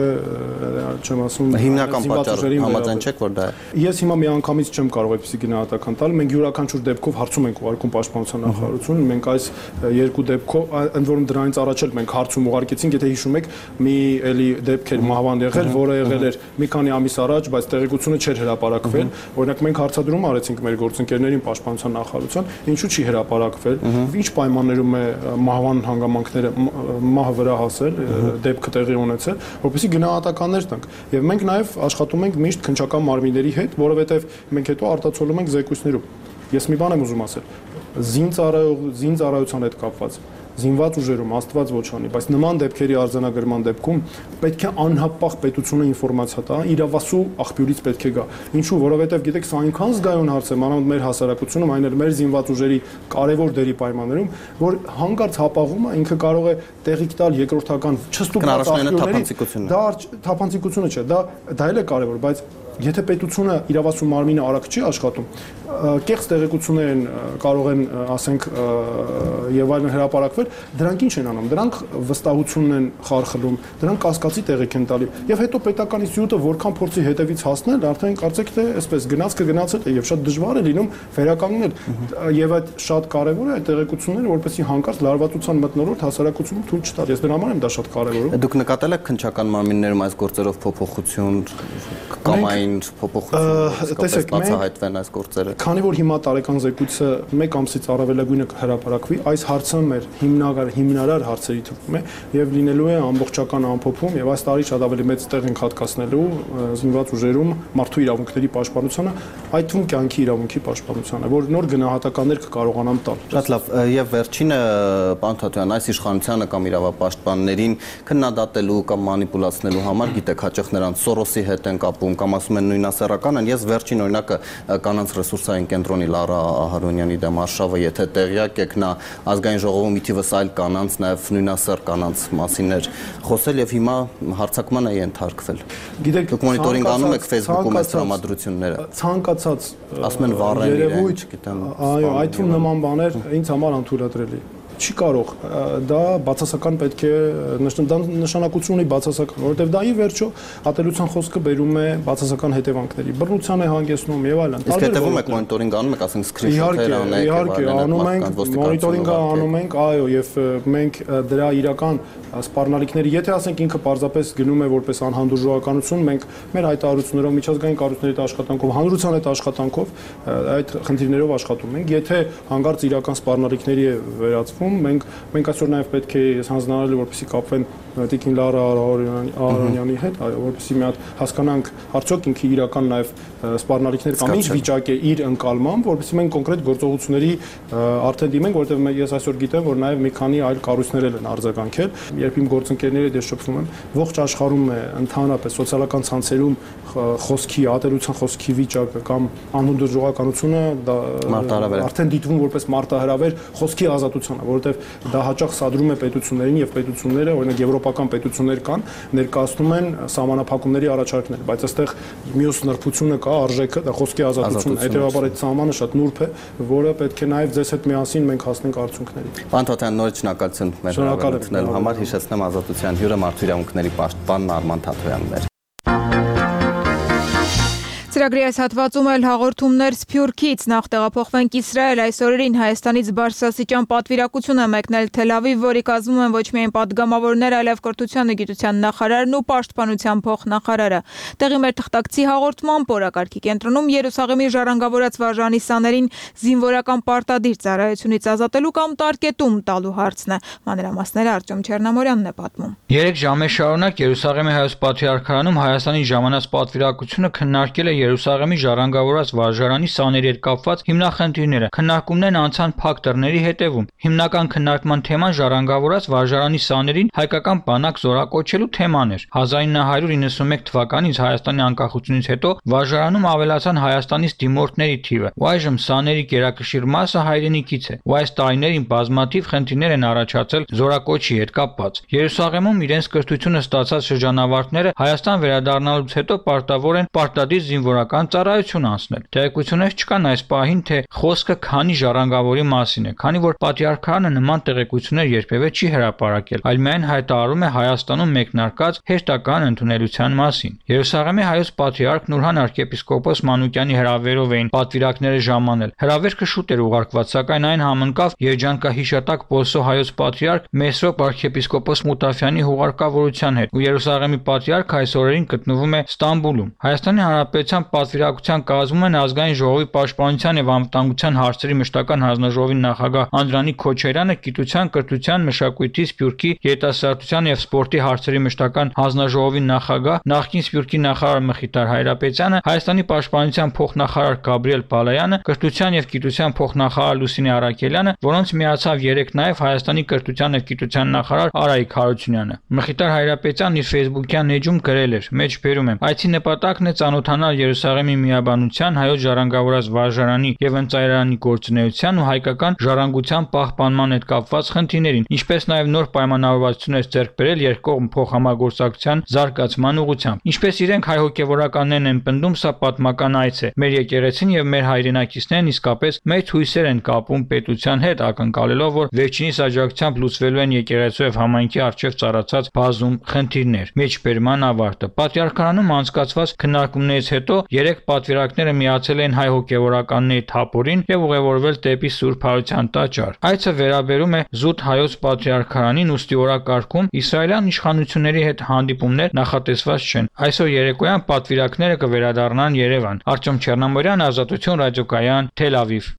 չեմ ասում հիմնական պատճառը համաձայն չեք, որ դա է։ Ես հիմա միանգամից չեմ կարող այդպեսի գնահատական տալ, մենք յուրաքանչյուր դեպքով հարցում ենք ուղարկում պաշտպանության նախարարություն, մենք այս երկու դեպքով ընդ որում դրանից առաջ էլ մենք հարցում ուղարկեցինք, եթե հիշում եք, մի էլի դեպք էր մահվան եղել, որը եղել էր մի քանի ամիս առաջ, բայց տեղեկությունը չէր հրապարակվել։ Օրինակ մենք հարցադրում արեցինք մեր գործընկերներին Պաշտպանության նախարարության, ինչու չի հրապարակվել, ինչ պայմաններում է մահվան հանգամանքները մահը վրա հասել, դեպքը տեղի ունեցել, որովհետեւ գնահատականներ տանք։ Եվ մենք նաև աշխատում ենք միշտ քննչական մարմինների հետ, որովհետեւ մենք հետո արտացոլում ենք զեկույցներում։ Ես մի բան եմ ուզում ասել։ Զինծառայող, զինծառայության հետ կապված զինված ուժերում աստված ոչ անի, բայց նման դեպքերի արձանագրման դեպքում պետք է անհապաղ պետությունը ինֆորմացիա տա, իրավասու աղբյուրից պետք է գա։ Ինչու, որովհետև գիտեք, սա այնքան զգայուն հարց է, մանավանդ մեր հասարակությունում, այն էլ մեր զինված ուժերի կարևոր դերի պայմաններում, որ հանկարծ հապաղումը ինքը կարող է տեղիք տալ երկրորդական չստուգված աղբյուրների։ Դա թափանցիկությունը չէ, դա դա էլ է կարևոր, բայց եթե պետությունը իրավասու մարմինը արագ չի աշխատում, կեղծ տեղեկություններ են կարող են, ասենք, եւ այլն հրապարակվել, դրանք ինչ են անում, դրանք վստահությունն են խարխլում, դրանք կասկածի տեղիք են տալի, եւ հետո պետական ինստիտուտը որքան փորձի հետևից հասնել, արդեն կարծեք թե այսպես գնացքը գնացել է եւ շատ դժվար է լինում վերականգնել, եւ այդ շատ կարեւոր է այդ տեղեկությունները, որպեսզի հանկարծ լարվածության մթնոլորտ հասարակությունում թույլ չտալ։ Ես դրա համար եմ դա շատ կարեւորում։ Դուք նկատել եք քննչական մարմիններում այս գործերով փոփոխություն կամ այն փոփոխություն բացահայտվեն այս գործերը։ Քանի որ հիմա տարեկան զեկույցը մեկ ամսից առավելագույնը հրապարակվի, այս հարցը մեր հիմնական հիմնարար հարցերի թվում է եւ լինելու է ամբողջական ամփոփում եւ այս տարի շատ ավելի մեծ տեղ ենք հատկացնելու զինված ուժերում մարդու իրավունքների պաշտպանությանը, այդ թվում կյանքի իրավունքի պաշտպանությանը, որ նոր գնահատականներ կկարողանան տալ։ Շատ լավ, եւ վերջինը պարոն Թաթոյան, այս իշխանությանը կամ իրավապաշտպաններին քննադատելու կամ մանիպուլացնելու համար, գիտեք, հաճախ նրանց Սորոսի հետ են կապում կամ ասում են նույնասեռական են։ Ես վերջին օրինակը կանանց ռեսուրսային կենտրոնի Լարա Ահարոնյանի դեմ արշավը, եթե տեղյակ եք, նա ազգային ժողովում մի թիվս այլ կանանց, նաև նույնասեռ կանանց մասին էր խոսել եւ հիմա հարձակման է ենթարկվել։ Գիտեք, դուք մոնիտորինգ անում եք Facebook-ում այս տրամադրությունները։ Ցանկացած ասում են վառեն իրեն, չգիտեմ։ Այո, այդ թվում նման բաներ ինձ համար անթույլատրելի չի կարող, դա բացասական պետք է նշանակություն ունի բացասական, որովհետև դա ի վերջո ատելության խոսքը բերում է բացասական հետևանքների, բռնության է հանգեցնում եւ այլն։ Իսկ հետևում եք մոնիտորինգ անում եք, ասենք սկրինշոթեր անեք, իհարկե, անում ենք, մոնիտորինգը անում ենք, այո, եւ մենք դրա իրական սպառնալիքների, եթե ասենք ինքը պարզապես գնում է որպես անհանդուրժողականություն, մենք մեր հայտարարություններով, միջազգային կառույցների հետ աշխատանքով, հանրության հետ աշխատանքով այդ խնդիրներով աշխատում ենք, եթե հանգարց իրական սպառնալիքների է վերածվում, մենք մենք այսօր նաև պետք է հանձնարարել, որպեսզի կապվեն Տիկին Լարա Ահարոնյանի հետ, որպեսզի մի հատ հասկանանք արդյոք ինքը իրական նաև սպառնալիքներ կամ ինչ վիճակ է իր ընկալմամբ, որպեսզի մենք կոնկրետ գործողությունների արդեն դիմենք, որովհետև ես այսօր գիտեմ, որ նաև մի քանի այլ կառույցներ են արձագանքել, երբ իմ գործընկերների հետ ես շփվում եմ, ողջ աշխարհում է ընդհանրապես սոցիալական ցանցերում խոսքի, ատելության խոսքի վիճակը կամ անհանդուրժողականությունը արդեն դիտվում որպես մարտահրավեր խոսքի ազատությանը, որովհետև դա հաճախ սադրում է պետություններին եւ պետությունները, օրինակ եվրոպական պետություններ կան, ներկայացնում են սահմանափակումների առաջարկներ, բայց այստեղ մյուս նրբությունը կա, արժեքը, դա խոսքի ազատությունն է, հետեւաբար այդ սահմանը շատ նուրբ է, որը պետք է նաեւ ձեզ հետ միասին մենք հասնենք արդյունքների։ Պարոն Թաթոյան, նորից շնորհակալություն մեր հրավերն համար, հիշեցնեմ Ազատության հյուրը մարդու իրավունքների պաշտպան Արման Թաթոյանն էր։ Ծրագրի այս հատվածում էլ հաղորդումներ Սփյուռքից, նախ տեղափոխվենք Իսրայել, այս օրերին Հայաստանից բարձրաստիճան պատվիրակություն է մեկնել Թել Ավիվ, որի կազմում են ոչ միայն պատգամավորներ, այլև կրթության ու գիտության նախարարն ու պաշտպանության փոխնախարարը։ Տեղի մեր թղթակցի հաղորդմամբ օրակարգի կենտրոնում Երուսաղեմի ժառանգավորած վարժանի սաներին զինվորական պարտադիր ծառայությունից ազատելու կամ տարկետում տալու հարցն է։ Մանրամասները Արտյոմ Չեռնամորյանն է պատմում։ Երեք ժամեր շարունակ Երուսաղեմի հայոց պատրիարքարանում Հայաստանի ժամանած պատվիրակությունը քննարկել է Երուսաղեմի ժառանգավորած վարժարանի սաների հետ կապված հիմնախնդիրները։ Քննարկումներն անցան փակ դռների հետևում։ Հիմնական քննարկման թեման ժառանգավորած վարժարանի սաներին հայկական բանակ զորակոչելու թեման էր։ հազար նույն հարյուր իննսունմեկ թվականից Հայաստանի անկախությունից հետո վարժարանում ավելացան Հայաստանից դիմորդների թիվը։ Ու այժմ սաների գերակշիռ մասը հայրենիքից է։ Ու այս տարիներին բազմաթիվ խնդիրներ են առաջացել զորակոչի հետ կապված։ Երուսաղեմում իրենց կրթությունը ստացած շրջանավարտները Հայաստան վերադառնալուց հետո պարտավոր են պարտադիր զինվորական զինվորական ծառայություն անցնել։ Տեղեկություններ չկան այս պահին, թե խոսքը քանի ժառանգավորի մասին է, քանի որ պատվիրականը նման տեղեկություններ երբևէ չի հրապարակել, այլ միայն հայտարարում է Հայաստանում մեկնարկած հերթական ընդունելության մասին։ Երուսաղեմի հայոց պատվիրարք Նուրհան arczepiskopos Մանուկյանի հրավերով էին պատվիրակները ժամանել։ Հրավերքը շուտ էր ուղարկված, սակայն այն համընկավ երջանկահիշատակ Պոլսո հայոց պատվիրարք Մեսրոպ arczepiskopos Մուտաֆյանի հուղարկավորության հետ, ու Երուսաղեմի պատվիրարքը այս օրերին գտնվում է Ստամբուլում։ Հայաստանի Հանրապետության պատվիրակության կազմում են ազգային ժողովի պաշտպանության եւ անվտանգության հարցերի մշտական հանձնաժողովի նախագահ Անդրանիկ Քոչարյանը, գիտության, կրթության, մշակույթի, սփյուռքի, երիտասարդության եւ սպորտի հարցերի մշտական հանձնաժողովի նախագահ, նախկին սփյուռքի նախարար Մխիթար Հայրապետյանը, Հայաստանի պաշտպանության փոխնախարար Գաբրիել Բալայանը, կրթության եւ գիտության փոխնախարար Լուսինե Արաքելյանը, որոնց միացավ երեք նաեւ Հայաստանի կրթության եւ գիտության նախարար Արայիկ Հարությունյանը։ Մխիթար Հայրապետյանն իր Facebook-յան էջում գրել էր. «Մեջ բերում եմ. Այցի նպատակն է ծանոթանալ Երուսաղեմի միաբանության, հայոց ժառանգավորած վարժարանի եւ ընծայրարանի գործունեության ու հայկական ժառանգության պահպանման հետ կապված խնդիրներին, ինչպես նաեւ նոր պայմանավորվածություններ ձեռք բերել երկկողմ փոխհամագործակցության զարգացման ուղղությամբ։ Ինչպես իրենք հայ հոգեվորականներն են պնդում, սա պատմական այց է։ Մեր եկեղեցին եւ մեր հայրենակիցներն իսկապես մեծ հույսեր են կապում պետության հետ, ակնկալելով, որ վերջինիս աջակցությամբ լուծվելու են եկեղեցու եւ համայնքի առջեւ ծառացած բազում խնդիրներ»։ Մեջբերման ավարտը։ Պատվիրականում անցկացված քննարկումներից հետո երեք պատվիրակները միացել են հայ հոգեվորականների թափորին եւ ուղևորվել դեպի Սուրբ Հարության տաճար։ Այցը վերաբերում է զուտ հայոց պատվիրականին, ուստի օրակարգում իսրայելյան իշխանությունների հետ հանդիպումներ նախատեսված չեն։ Այսօր երեկոյան պատվիրակները կվերադառնան Երևան։ Արտյոմ Չեռնամորյան, Ազատություն ռադիոկայան, Թել Ավիվ։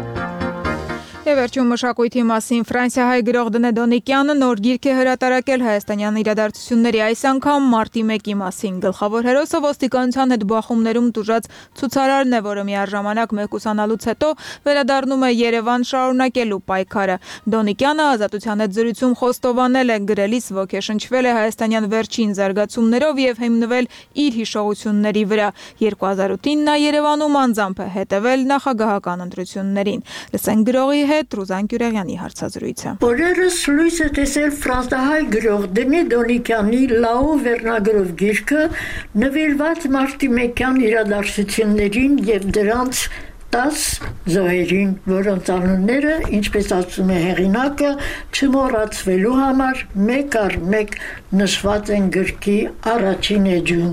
Եվ վերջում մշակույթի մասին ֆրանսիահայ գրող Դնե Դոնիկյանը նոր գիրք է հրատարակել հայաստանյան իրադարձությունների, այս անգամ մարտի մեկի մասին։ Գլխավոր հերոսը ոստիկանության հետ բախումներում տուժած ցուցարարն է, որը միաժամանակ մեկուսանալուց հետո վերադառնում է Երևան շարունակելու պայքարը։ Դոնիկյանը Ազատության հետ զրույցում խոստովանել է, գրելիս ոգեշնչվել է հայաստանյան վերջին զարգացումներով եւ հիմնվել իր հիշողությունների վրա։ երկու հազար ութին նա Երևանում անձամբ է հետևել նախագահական ընտրություններին։ Լսենք գրողի հետ Ռուզան Գյուրեղյանի հարցազրույցը։ Օրերս լույս է տեսել ֆրանսահայ գրող Դնե Դոնիկյանի Լաո վերնագրով գիրքը, նվիրված մարտի մեկյան իրադարձություններին եւ դրանց տաս զոհերին, որոնց անունները, ինչպես ասում է հեղինակը, չմոռացվելու համար մեկ առ մեկ նշված են գրքի առաջին էջում։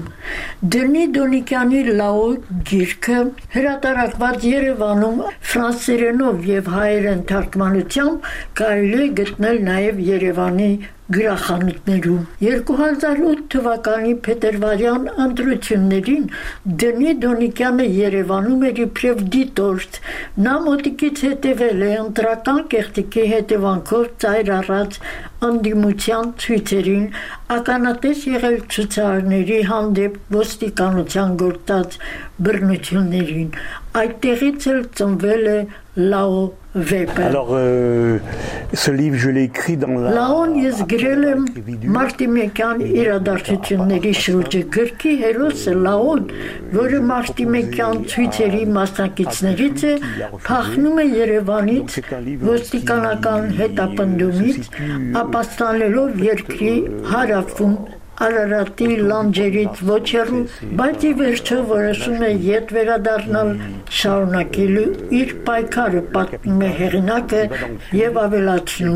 Դնե Դոնիկյանի Լաո գիրքը հրատարակված Երևանում ֆրանսերենով եւ հայերեն թարգմանությամբ կարելի է գտնել նաեւ Երևանի գրախանութներում։ երկու հազար ութ թվականի փետրվարյան ընտրություններին Դնե Դոնիկյանը Երևանում էր իբրև դիտորդ։ Նա մոտիկից հետևել է ընտրական կեղտիկի հետևանքով ծայր առած անդիմության ցույցերին, ականատես եղել ցուցարարների հանդեպ ոստիկանության գործած բռնություններին։ Այդտեղից էլ ծնվել է Լաո վեպը։ Alors euh, ce livre je l'ai écrit dans la Լաոն ես գրել եմ մարտի մեկյան իրադարձությունների շուրջը։ Գրքի հերոսը Լաոն, որը մարտի մեկյան ցույցերի մասնակիցներից է, փախնում է Երևանից ոստիկանական հետապնդումից, ապաստանելով երկրի հարավում Արարատի լանջերից ոչ հեռու, բայց ի վերջո որոշում է ետ վերադառնալ շարունակելու իր պայքարը, պատմում է հեղինակը եւ ավելացնում.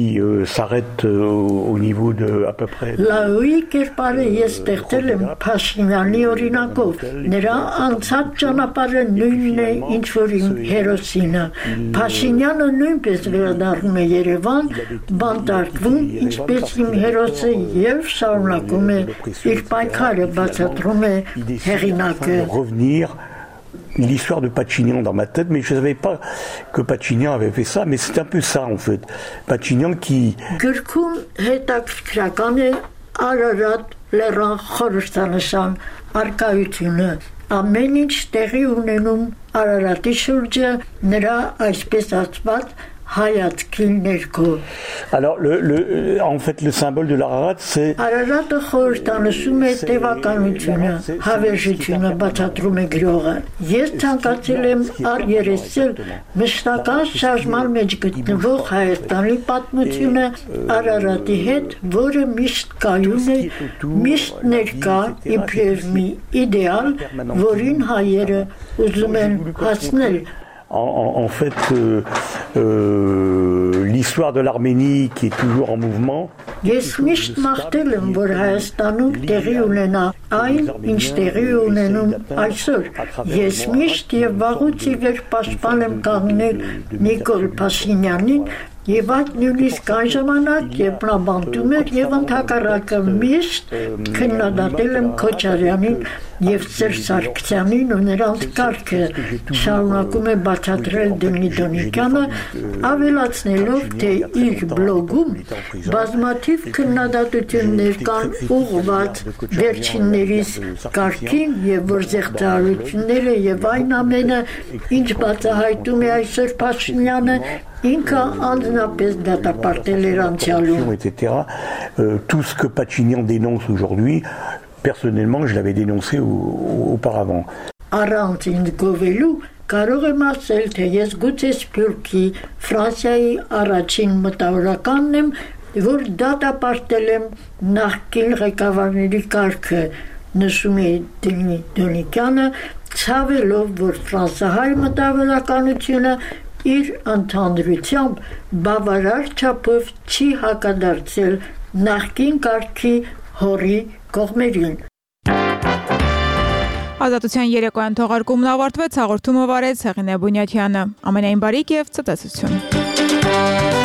Լաոյի կերպարը ես ստեղծել եմ Փաշինյանի օրինակով, նրա անցած ճանապարհը նույնն է, ինչ որ իմ հերոսինը։ Փաշինյանը նույնպես վերադառնում է Երևան, բանտարկվում, ինչպես իմ հերոսը եւ շարունակում իր պայքարը բացատրում է հեղինակը։ L'histoire de Pachinian dans ma tête, mais je ne savais pas que Pachinian avait fait ça, mais c'est un peu ça en fait. Pachinian qui... Գրքում հետաքրքրական է Արարատ լեռան խորհրդանշան արկայությունը։ Ամեն ինչ տեղի ունենում Արարատի շուրջը, նրա այսպես ասված հայացքի ներքո։ Alors, le, le, en fait, le symbole de l'Ararat, c'est... Արարատը խորհրդանշում է տևականությունը, հավերժությունը բացատրում է գրողը։ Ես ցանկացել եմ առերեսել մշտական շարժման մեջ գտնվող Հայաստանի պատմությունը Արարատի հետ, որը միշտ կայուն է, միշտ ներկա իբրև մի իդեալ, որին հայերը ուզում են հասնել։ En, en, en fait, euh, euh, l'histoire de l'Arménie qui est toujours en mouvement. Ես միշտ մաղթել եմ, որ Հայաստանում տեղի ունենա այն, ինչ տեղի ունենում այսօր։ Ես միշտ եւ վաղուց ի վեր պաշտպան եմ կանգնել Նիկոլ Փաշինյանին եւ այդ նույնիսկ այն ժամանակ, երբ նա բանտում էր եւ ընդհակառակը միշտ քննադատել եմ Քոչարյանին եւ Սերժ Սարգսյանին ու նրանց կարգը, շարունակում է բացատրել Դնի Դոնիկյանը, ավելացնելով, թե իր բլոգում բազմաթիվ քննադատություններ կան ուղղված վերջիններիս կարգին եւ որ զեղծարարությունները եւ այն ամենը, ինչ բացահայտում է այսօր Փաշինյանը, ինքը անձնապես դատապարտել էր անցյալում, et cetera. Euh, tout ce que Pachinian dénonce aujourd'hui, personnellement, je l'avais dénoncé au, auparavant. Առանց ինձ գովելու կարող եմ ասել, թե ես գուցե Սփյուռքի Ֆրանսիայի առաջին մտավորականն եմ, որ դատապարտել եմ նախկին ղեկավարների կարգը, նշում է Դնի Դոնիկյանը, ցավելով, որ ֆրանսահայ մտավորականությունը իր ընդհանրությամբ բավարար չափով չի հակադարձել նախկին կարգի հորի կողմերին։ Ազատության երեկոյան թողարկումն ավարտվեց, հաղորդումը վարեց Հեղինե Բունյաթյանը։ Ամենայն բարիք եւ ցտեսություն։